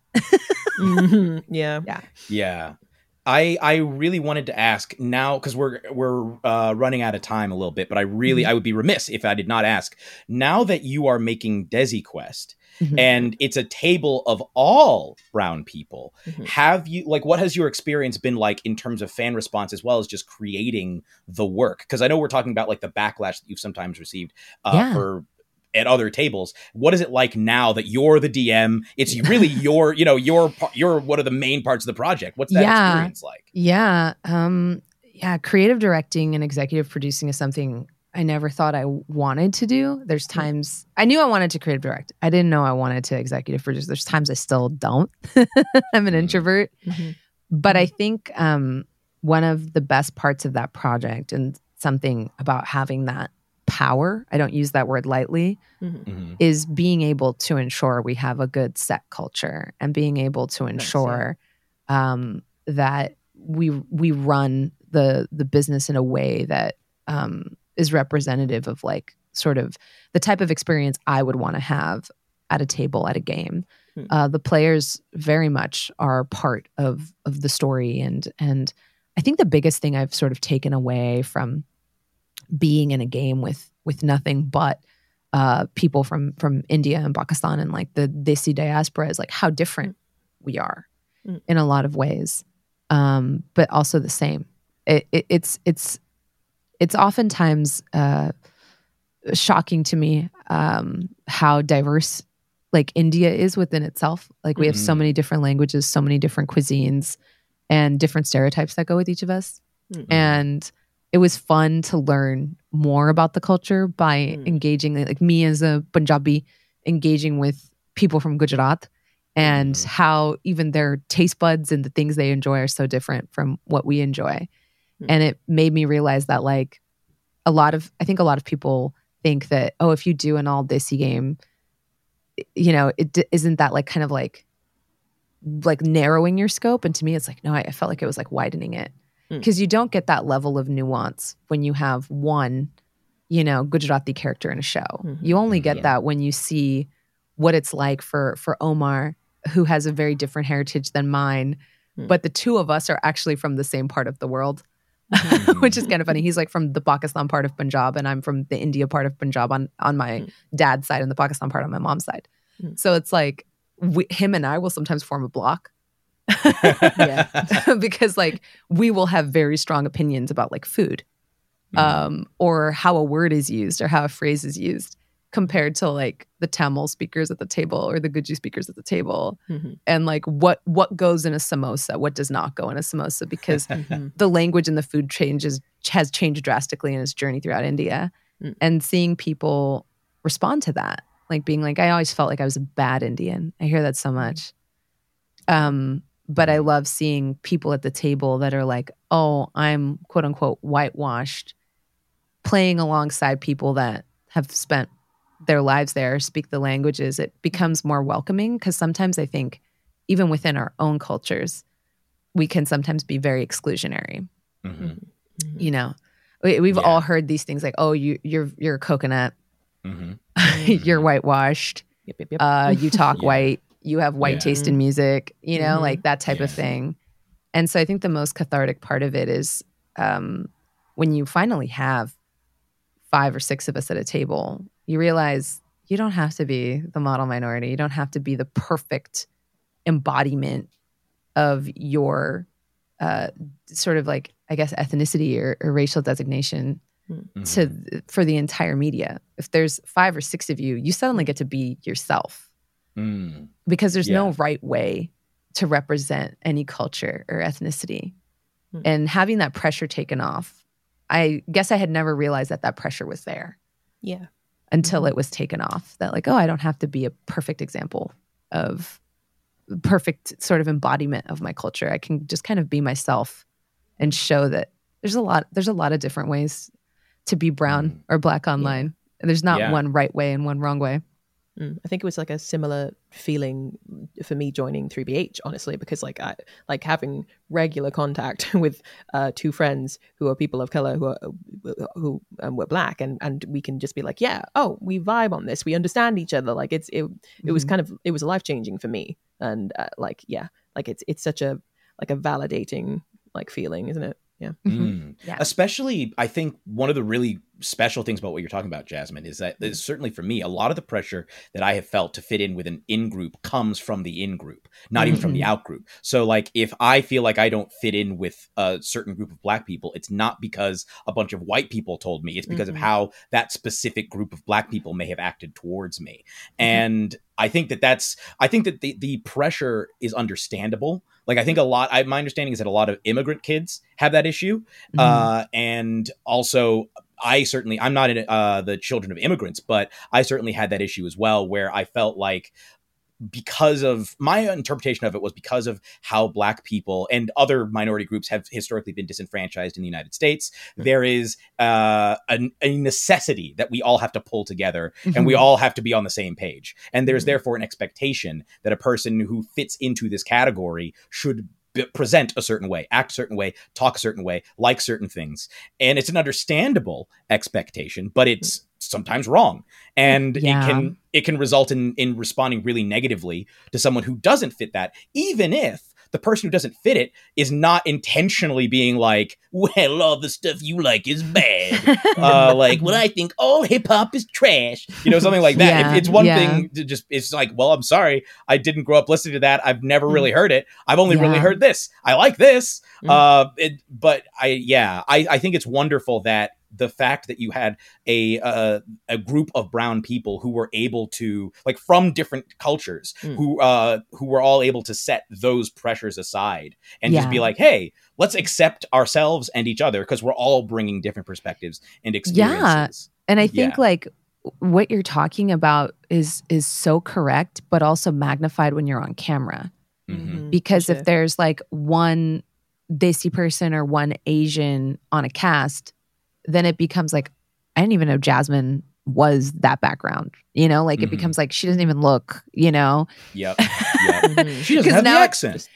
Yeah. I really wanted to ask now because we're running out of time a little bit, but I would be remiss if I did not ask. Now that you are making Desi Quest and it's a table of all brown people, have you what has your experience been like in terms of fan response as well as just creating the work? Because I know we're talking about like the backlash that you've sometimes received for at other tables. What is it like now that you're the DM? It's really your one of the main parts of the project. What's that experience like? Yeah. Creative directing and executive producing is something I never thought I wanted to do. There's times I knew I wanted to creative direct. I didn't know I wanted to executive produce. There's times I still don't. I'm an introvert. But I think one of the best parts of that project and something about having that power, I don't use that word lightly, is being able to ensure we have a good set culture and being able to ensure that we run the business in a way that is representative of like sort of the type of experience I would want to have at a table at a game. The players very much are part of the story, and I think the biggest thing I've sort of taken away from being in a game with nothing but people from India and Pakistan and like the Desi diaspora is like how different we are in a lot of ways, but also the same. It's oftentimes shocking to me how diverse like India is within itself. Like we have so many different languages, so many different cuisines, and different stereotypes that go with each of us. And it was fun to learn more about the culture by engaging, like me as a Punjabi, engaging with people from Gujarat and how even their taste buds and the things they enjoy are so different from what we enjoy. And it made me realize that like I think a lot of people think that, oh, if you do an all Desi game, it isn't that like kind of like narrowing your scope. And to me, it's like, no, I felt like it was like widening it. Because you don't get that level of nuance when you have one, Gujarati character in a show. You only get that when you see what it's like for Omar, who has a very different heritage than mine. But the two of us are actually from the same part of the world, which is kind of funny. He's like from the Pakistan part of Punjab, and I'm from the India part of Punjab on my dad's side and the Pakistan part on my mom's side. So it's like him and I will sometimes form a block. Because like we will have very strong opinions about like food or how a word is used or how a phrase is used compared to like the Tamil speakers at the table or the Guju speakers at the table, and like what goes in a samosa, what does not go in a samosa, because the language and the food has changed drastically in its journey throughout India. And seeing people respond to that, like being like, I always felt like I was a bad Indian. I hear that so much. But I love seeing people at the table that are like, oh, I'm quote unquote whitewashed, playing alongside people that have spent their lives there, speak the languages. It becomes more welcoming because sometimes I think even within our own cultures, we can sometimes be very exclusionary. We've all heard these things like, oh, you're a coconut, you're whitewashed. Yep. You talk white, you have white Yeah. taste in music, you know, Mhm. like that type of thing. And so I think the most cathartic part of it is when you finally have 5 or 6 of us at a table, you realize you don't have to be the model minority. You don't have to be the perfect embodiment of your sort of like, I guess, ethnicity or racial designation for the entire media. If there's 5 or 6 of you, you suddenly get to be yourself because there's no right way to represent any culture or ethnicity. And having that pressure taken off, I guess I had never realized that pressure was there. Yeah. Until it was taken off. That like, oh, I don't have to be a perfect example of perfect sort of embodiment of my culture. I can just kind of be myself and show that there's a lot of different ways to be brown or black online. And there's not one right way and one wrong way. I think it was like a similar feeling for me joining 3BH, honestly, because like I like having regular contact with 2 friends who are people of color who were black, and we can just be like, yeah, oh, we vibe on this, we understand each other. Like it was kind of, it was life changing for me, and like it's such a like a validating like feeling, isn't it? Yeah. Especially, I think one of the really special things about what you're talking about, Jasmine, is that certainly for me, a lot of the pressure that I have felt to fit in with an in-group comes from the in-group, not even from the out-group. So like, if I feel like I don't fit in with a certain group of black people, it's not because a bunch of white people told me, it's because of how that specific group of black people may have acted towards me. And I think that the pressure is understandable. Like, I think my understanding is that a lot of immigrant kids have that issue. And also, I'm not the children of immigrants, but I certainly had that issue as well, where I felt like, because of my interpretation of it was because of how black people and other minority groups have historically been disenfranchised in the United States, there is a necessity that we all have to pull together and we all have to be on the same page. And there's therefore an expectation that a person who fits into this category should present a certain way, act a certain way, talk a certain way, like certain things. And it's an understandable expectation, but it's sometimes wrong. And it can result in responding really negatively to someone who doesn't fit that, even if the person who doesn't fit it is not intentionally being like, well, all the stuff you like is bad. Like, what I think all hip hop is trash. You know, something like that. It's one thing to just, it's like, well, I'm sorry, I didn't grow up listening to that. I've never really heard it. I've only really heard this. I like this. But I think it's wonderful that the fact that you had a group of brown people who were able to, like, from different cultures, who were all able to set those pressures aside and just be like, hey, let's accept ourselves and each other because we're all bringing different perspectives and experiences. And I think like what you're talking about is so correct, but also magnified when you're on camera. Because if there's like one Desi person or one Asian on a cast, then it becomes like, I didn't even know Jasmine was that background, you know, like it becomes like, she doesn't even look, you know? She doesn't have the accent.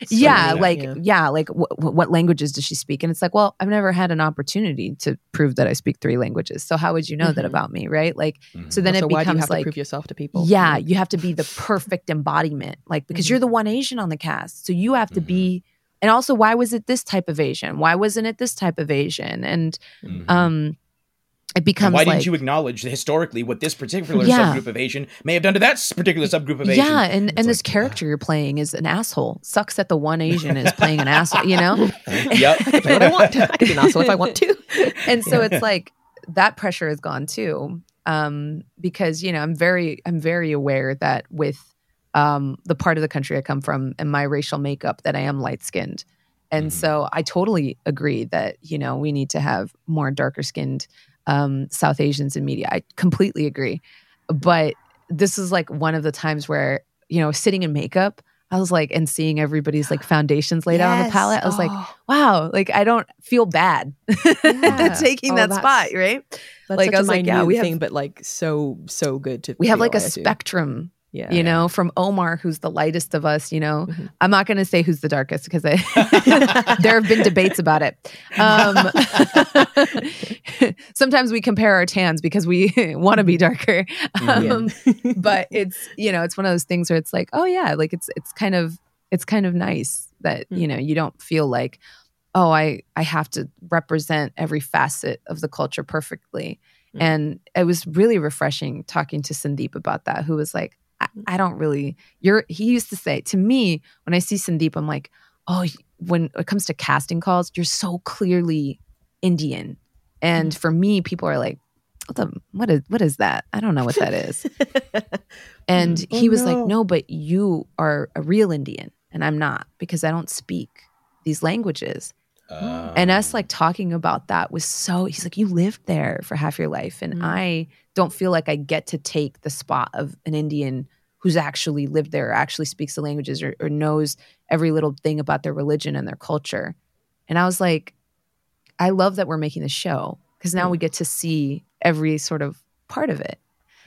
What languages does she speak? And it's like, well, I've never had an opportunity to prove that I speak 3 languages. So how would you know that about me, right? Like, so then it becomes why do you have like, to prove yourself to people? Yeah, you have to be the perfect embodiment, like, because you're the one Asian on the cast. So you have to be. And also, why was it this type of Asian? Why wasn't it this type of Asian? And it becomes and why like, didn't you acknowledge historically what this particular subgroup of Asian may have done to that particular subgroup of Asian? Yeah, and this character you're playing is an asshole. Sucks that the one Asian is playing an asshole, you know? Yep. I can play what I want. I can be an asshole if I want to. And so it's like, that pressure is gone too. Because, you know, I'm very aware that with the part of the country I come from and my racial makeup, that I am light-skinned. And so I totally agree that, you know, we need to have more darker skinned South Asians in media. I completely agree. But this is like one of the times where, you know, sitting in makeup, I was like, and seeing everybody's like foundations laid out on the palette, I was like, wow, like I don't feel bad taking that spot, right? That's like such I was a like, minute we thing, have, but like so good to. We have like a feel, I assume. spectrum Yeah. You know, from Omar, who's the lightest of us, you know. I'm not going to say who's the darkest because there have been debates about it. Sometimes we compare our tans because we want to be darker. But it's, you know, it's one of those things where it's like, oh yeah, like it's kind of nice that, you know, you don't feel like, oh, I have to represent every facet of the culture perfectly. And it was really refreshing talking to Sandeep about that, who was like, I don't really, he used to say to me, when I see Sandeep, I'm like, oh, when it comes to casting calls, you're so clearly Indian. And for me, people are like, what is that? I don't know what that is. And he was like, no, but you are a real Indian and I'm not, because I don't speak these languages. And us like talking about that was so, he's like, you lived there for half your life. And I don't feel like I get to take the spot of an Indian who's actually lived there, or actually speaks the languages, or knows every little thing about their religion and their culture. And I was like, I love that we're making this show because now we get to see every sort of part of it.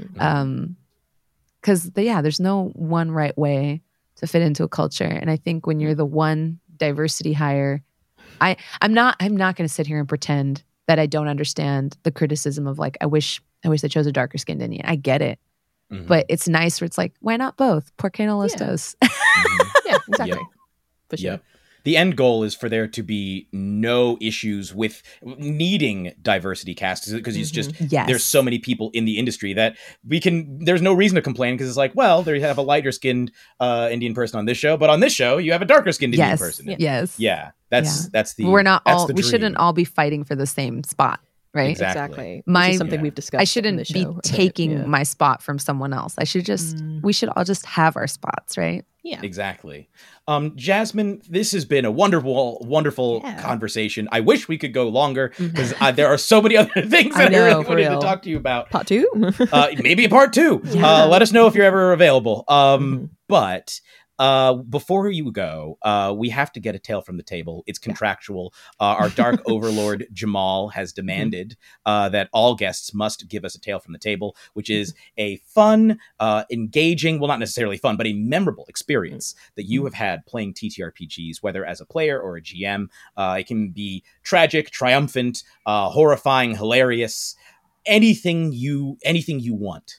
Because there's no one right way to fit into a culture. And I think when you're the one diversity hire, I'm not going to sit here and pretend that I don't understand the criticism of like, I wish they chose a darker skinned Indian. I get it. But it's nice where it's like, why not both? ¿Por qué no los dos? Yeah, exactly. For sure. The end goal is for there to be no issues with needing diversity casts, because it's just, there's so many people in the industry that there's no reason to complain, because it's like, well, there you have a lighter skinned Indian person on this show, but on this show you have a darker skinned Indian person. Yes. Yeah. That's the, we're not that's all, the we dream. shouldn't all be fighting for the same spot. Right? Exactly. Which is something we've discussed. I shouldn't be taking my spot from someone else. I should just, we should all just have our spots, right? Yeah. Exactly. Jasmine, this has been a wonderful conversation. I wish we could go longer because there are so many other things that I really wanted to talk to you about. Part 2? Maybe a part 2. Let us know if you're ever available. But before you go, we have to get a tale from the table. It's contractual. Our dark overlord Jamal has demanded that all guests must give us a tale from the table, which is a fun, engaging, well, not necessarily fun, but a memorable experience that you have had playing TTRPGs, whether as a player or a GM. It can be tragic, triumphant, horrifying, hilarious, anything you want.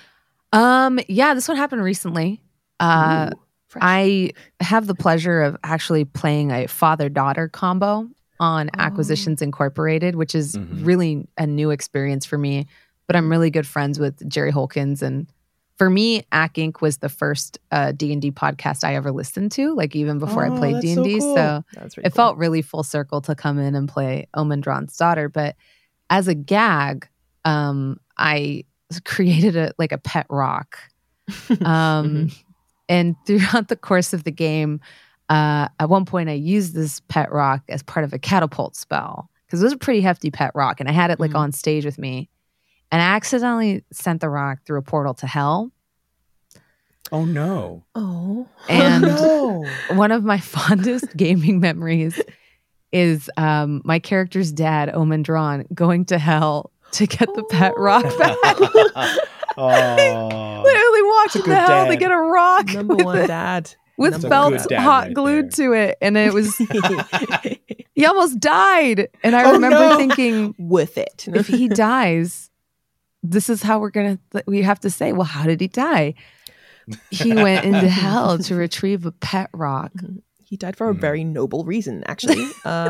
This one happened recently. I have the pleasure of actually playing a father-daughter combo on Acquisitions Incorporated, which is really a new experience for me. But I'm really good friends with Jerry Holkins. And for me, Ac Inc. was the first D&D podcast I ever listened to, like even before I played D&D. So it felt really full circle to come in and play Omendron's daughter. But as a gag, I created a pet rock. And throughout the course of the game, at one point I used this pet rock as part of a catapult spell, because it was a pretty hefty pet rock, and I had it on stage with me. And I accidentally sent the rock through a portal to hell. Oh no. And one of my fondest gaming memories is my character's dad, Omendron, going to hell to get the pet rock back. Literally walked to hell to get a rock. Number one dad. With felt hot glued to it. And it was, he almost died. And I remember thinking, with it. If he dies, this is how we have to say, well, how did he die? He went into hell to retrieve a pet rock. He died for a very noble reason, actually.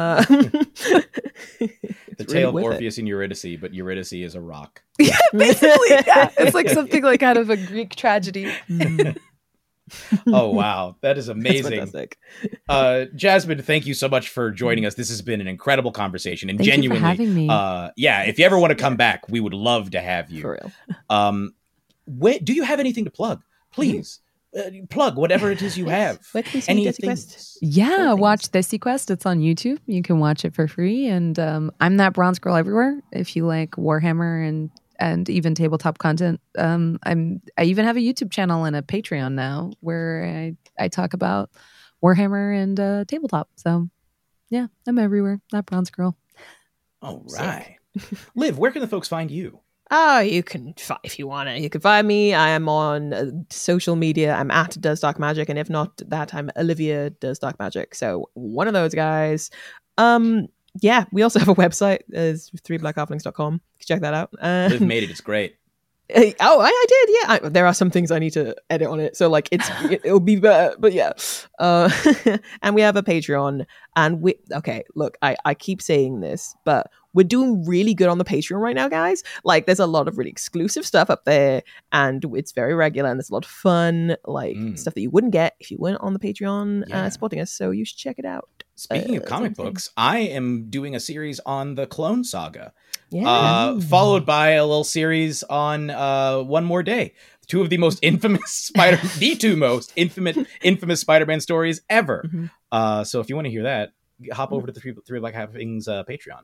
The tale of Orpheus and Eurydice, but Eurydice is a rock. Yeah, basically. Yeah. It's like something like out of a Greek tragedy. Oh, wow. That is amazing. Jasmine, thank you so much for joining us. This has been an incredible conversation. And thank genuinely, you for having me. If you ever want to come back, we would love to have you. For real. Do you have anything to plug? Please. Plug whatever it is you have. Where can we see Desi Quest? Yeah, watch Desi Quest. It's on YouTube. You can watch it for free. And I'm that bronze girl everywhere. If you like Warhammer and even tabletop content, I even have a YouTube channel and a Patreon now where I talk about Warhammer and tabletop. So yeah, I'm everywhere. That bronze girl. All right. Liv, where can the folks find you? Oh, you can, if you want to, you can find me. I am on social media. I'm at Does Dark Magic. And if not that, I'm Olivia Does Dark Magic. So one of those guys. Yeah, we also have a website. It's 3blackhalflings.com. Check that out. Liv made it. It's great. Oh, I did. Yeah, there are some things I need to edit on it, so like it'll be better. But yeah, and we have a Patreon, and look, I keep saying this, but we're doing really good on the Patreon right now, guys. Like, there's a lot of really exclusive stuff up there, and it's very regular, and there's a lot of fun, like stuff that you wouldn't get if you weren't on the Patreon supporting us. So you should check it out. Speaking of comic books, I am doing a series on the Clone Saga. Yeah. Followed by a little series on One More Day. Two of the most infamous the two most infamous Spider-Man stories ever. Mm-hmm. So if you want to hear that, hop over to the Three Black Halflings Patreon.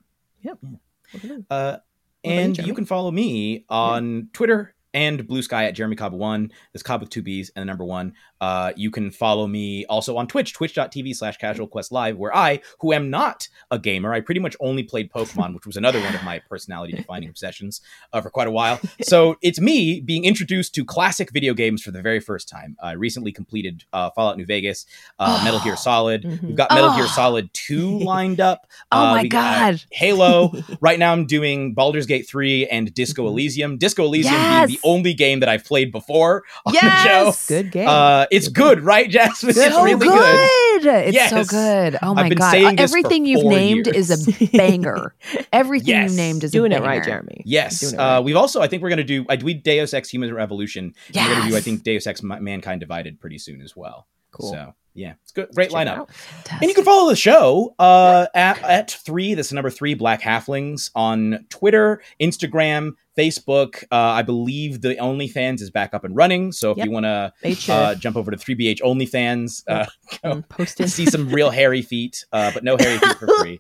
Yep. And you can follow me on Twitter and Blue Sky at Jeremy Cobb 1. That's Cobb with 2 B's and the number 1. You can follow me also on Twitch, twitch.tv/casualquestlive, where I, who am not a gamer, I pretty much only played Pokemon, which was another one of my personality-defining obsessions for quite a while. So it's me being introduced to classic video games for the very first time. I recently completed Fallout New Vegas, Metal Gear Solid. We've got Metal Gear Solid 2 lined up. Oh my God. Halo. Right now I'm doing Baldur's Gate 3 and Disco Elysium. Disco Elysium being the only game that I've played before on the show. Good game. It's good, right, Jasmine? It's so really good. It's so good. Oh my God. Everything you've named is a banger. Everything you named is doing a banger. it right, Jeremy. Yes. We've also, I think we're going to do, we Deus Ex Human Revolution. We're going to do, I think, Deus Ex Mankind Divided pretty soon as well. Cool. So, yeah, it's good. Great lineup. And you can follow the show at 3, that's the number 3, Black Halflings on Twitter, Instagram, Facebook. I believe the OnlyFans is back up and running. So if you want to jump over to 3BH OnlyFans, go see some real hairy feet, but no hairy feet for free.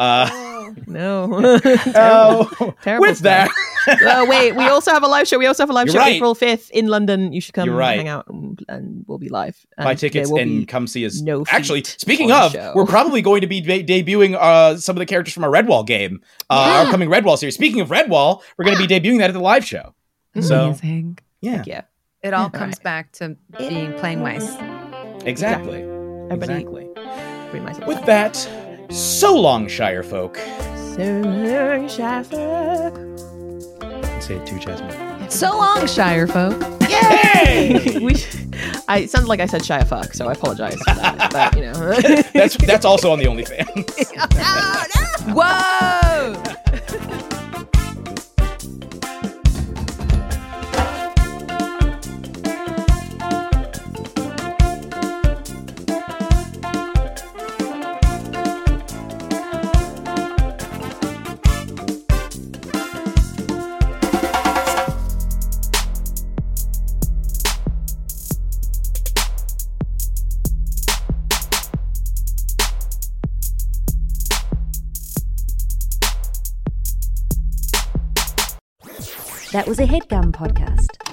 No. Terrible with that. Wait, we also have a live show. You're right. April 5th in London. You should come right. hang out and we'll be live. Buy tickets and come see us. No, actually, speaking of, we're probably going to be debuting some of the characters from our Redwall game, our upcoming Redwall series. Speaking of Redwall, we're going to be debuting that at the live show. So, amazing. Yeah. It all comes back to being mice. Exactly. Everybody with that, so long, Shire folk. So long, Shire folk. Say it too, Jasmine. So long, Shire folk. Yay! It sounded like I said Shire fuck, so I apologize for that. But, you know. that's also on the OnlyFans. Whoa! That was a HeadGum podcast.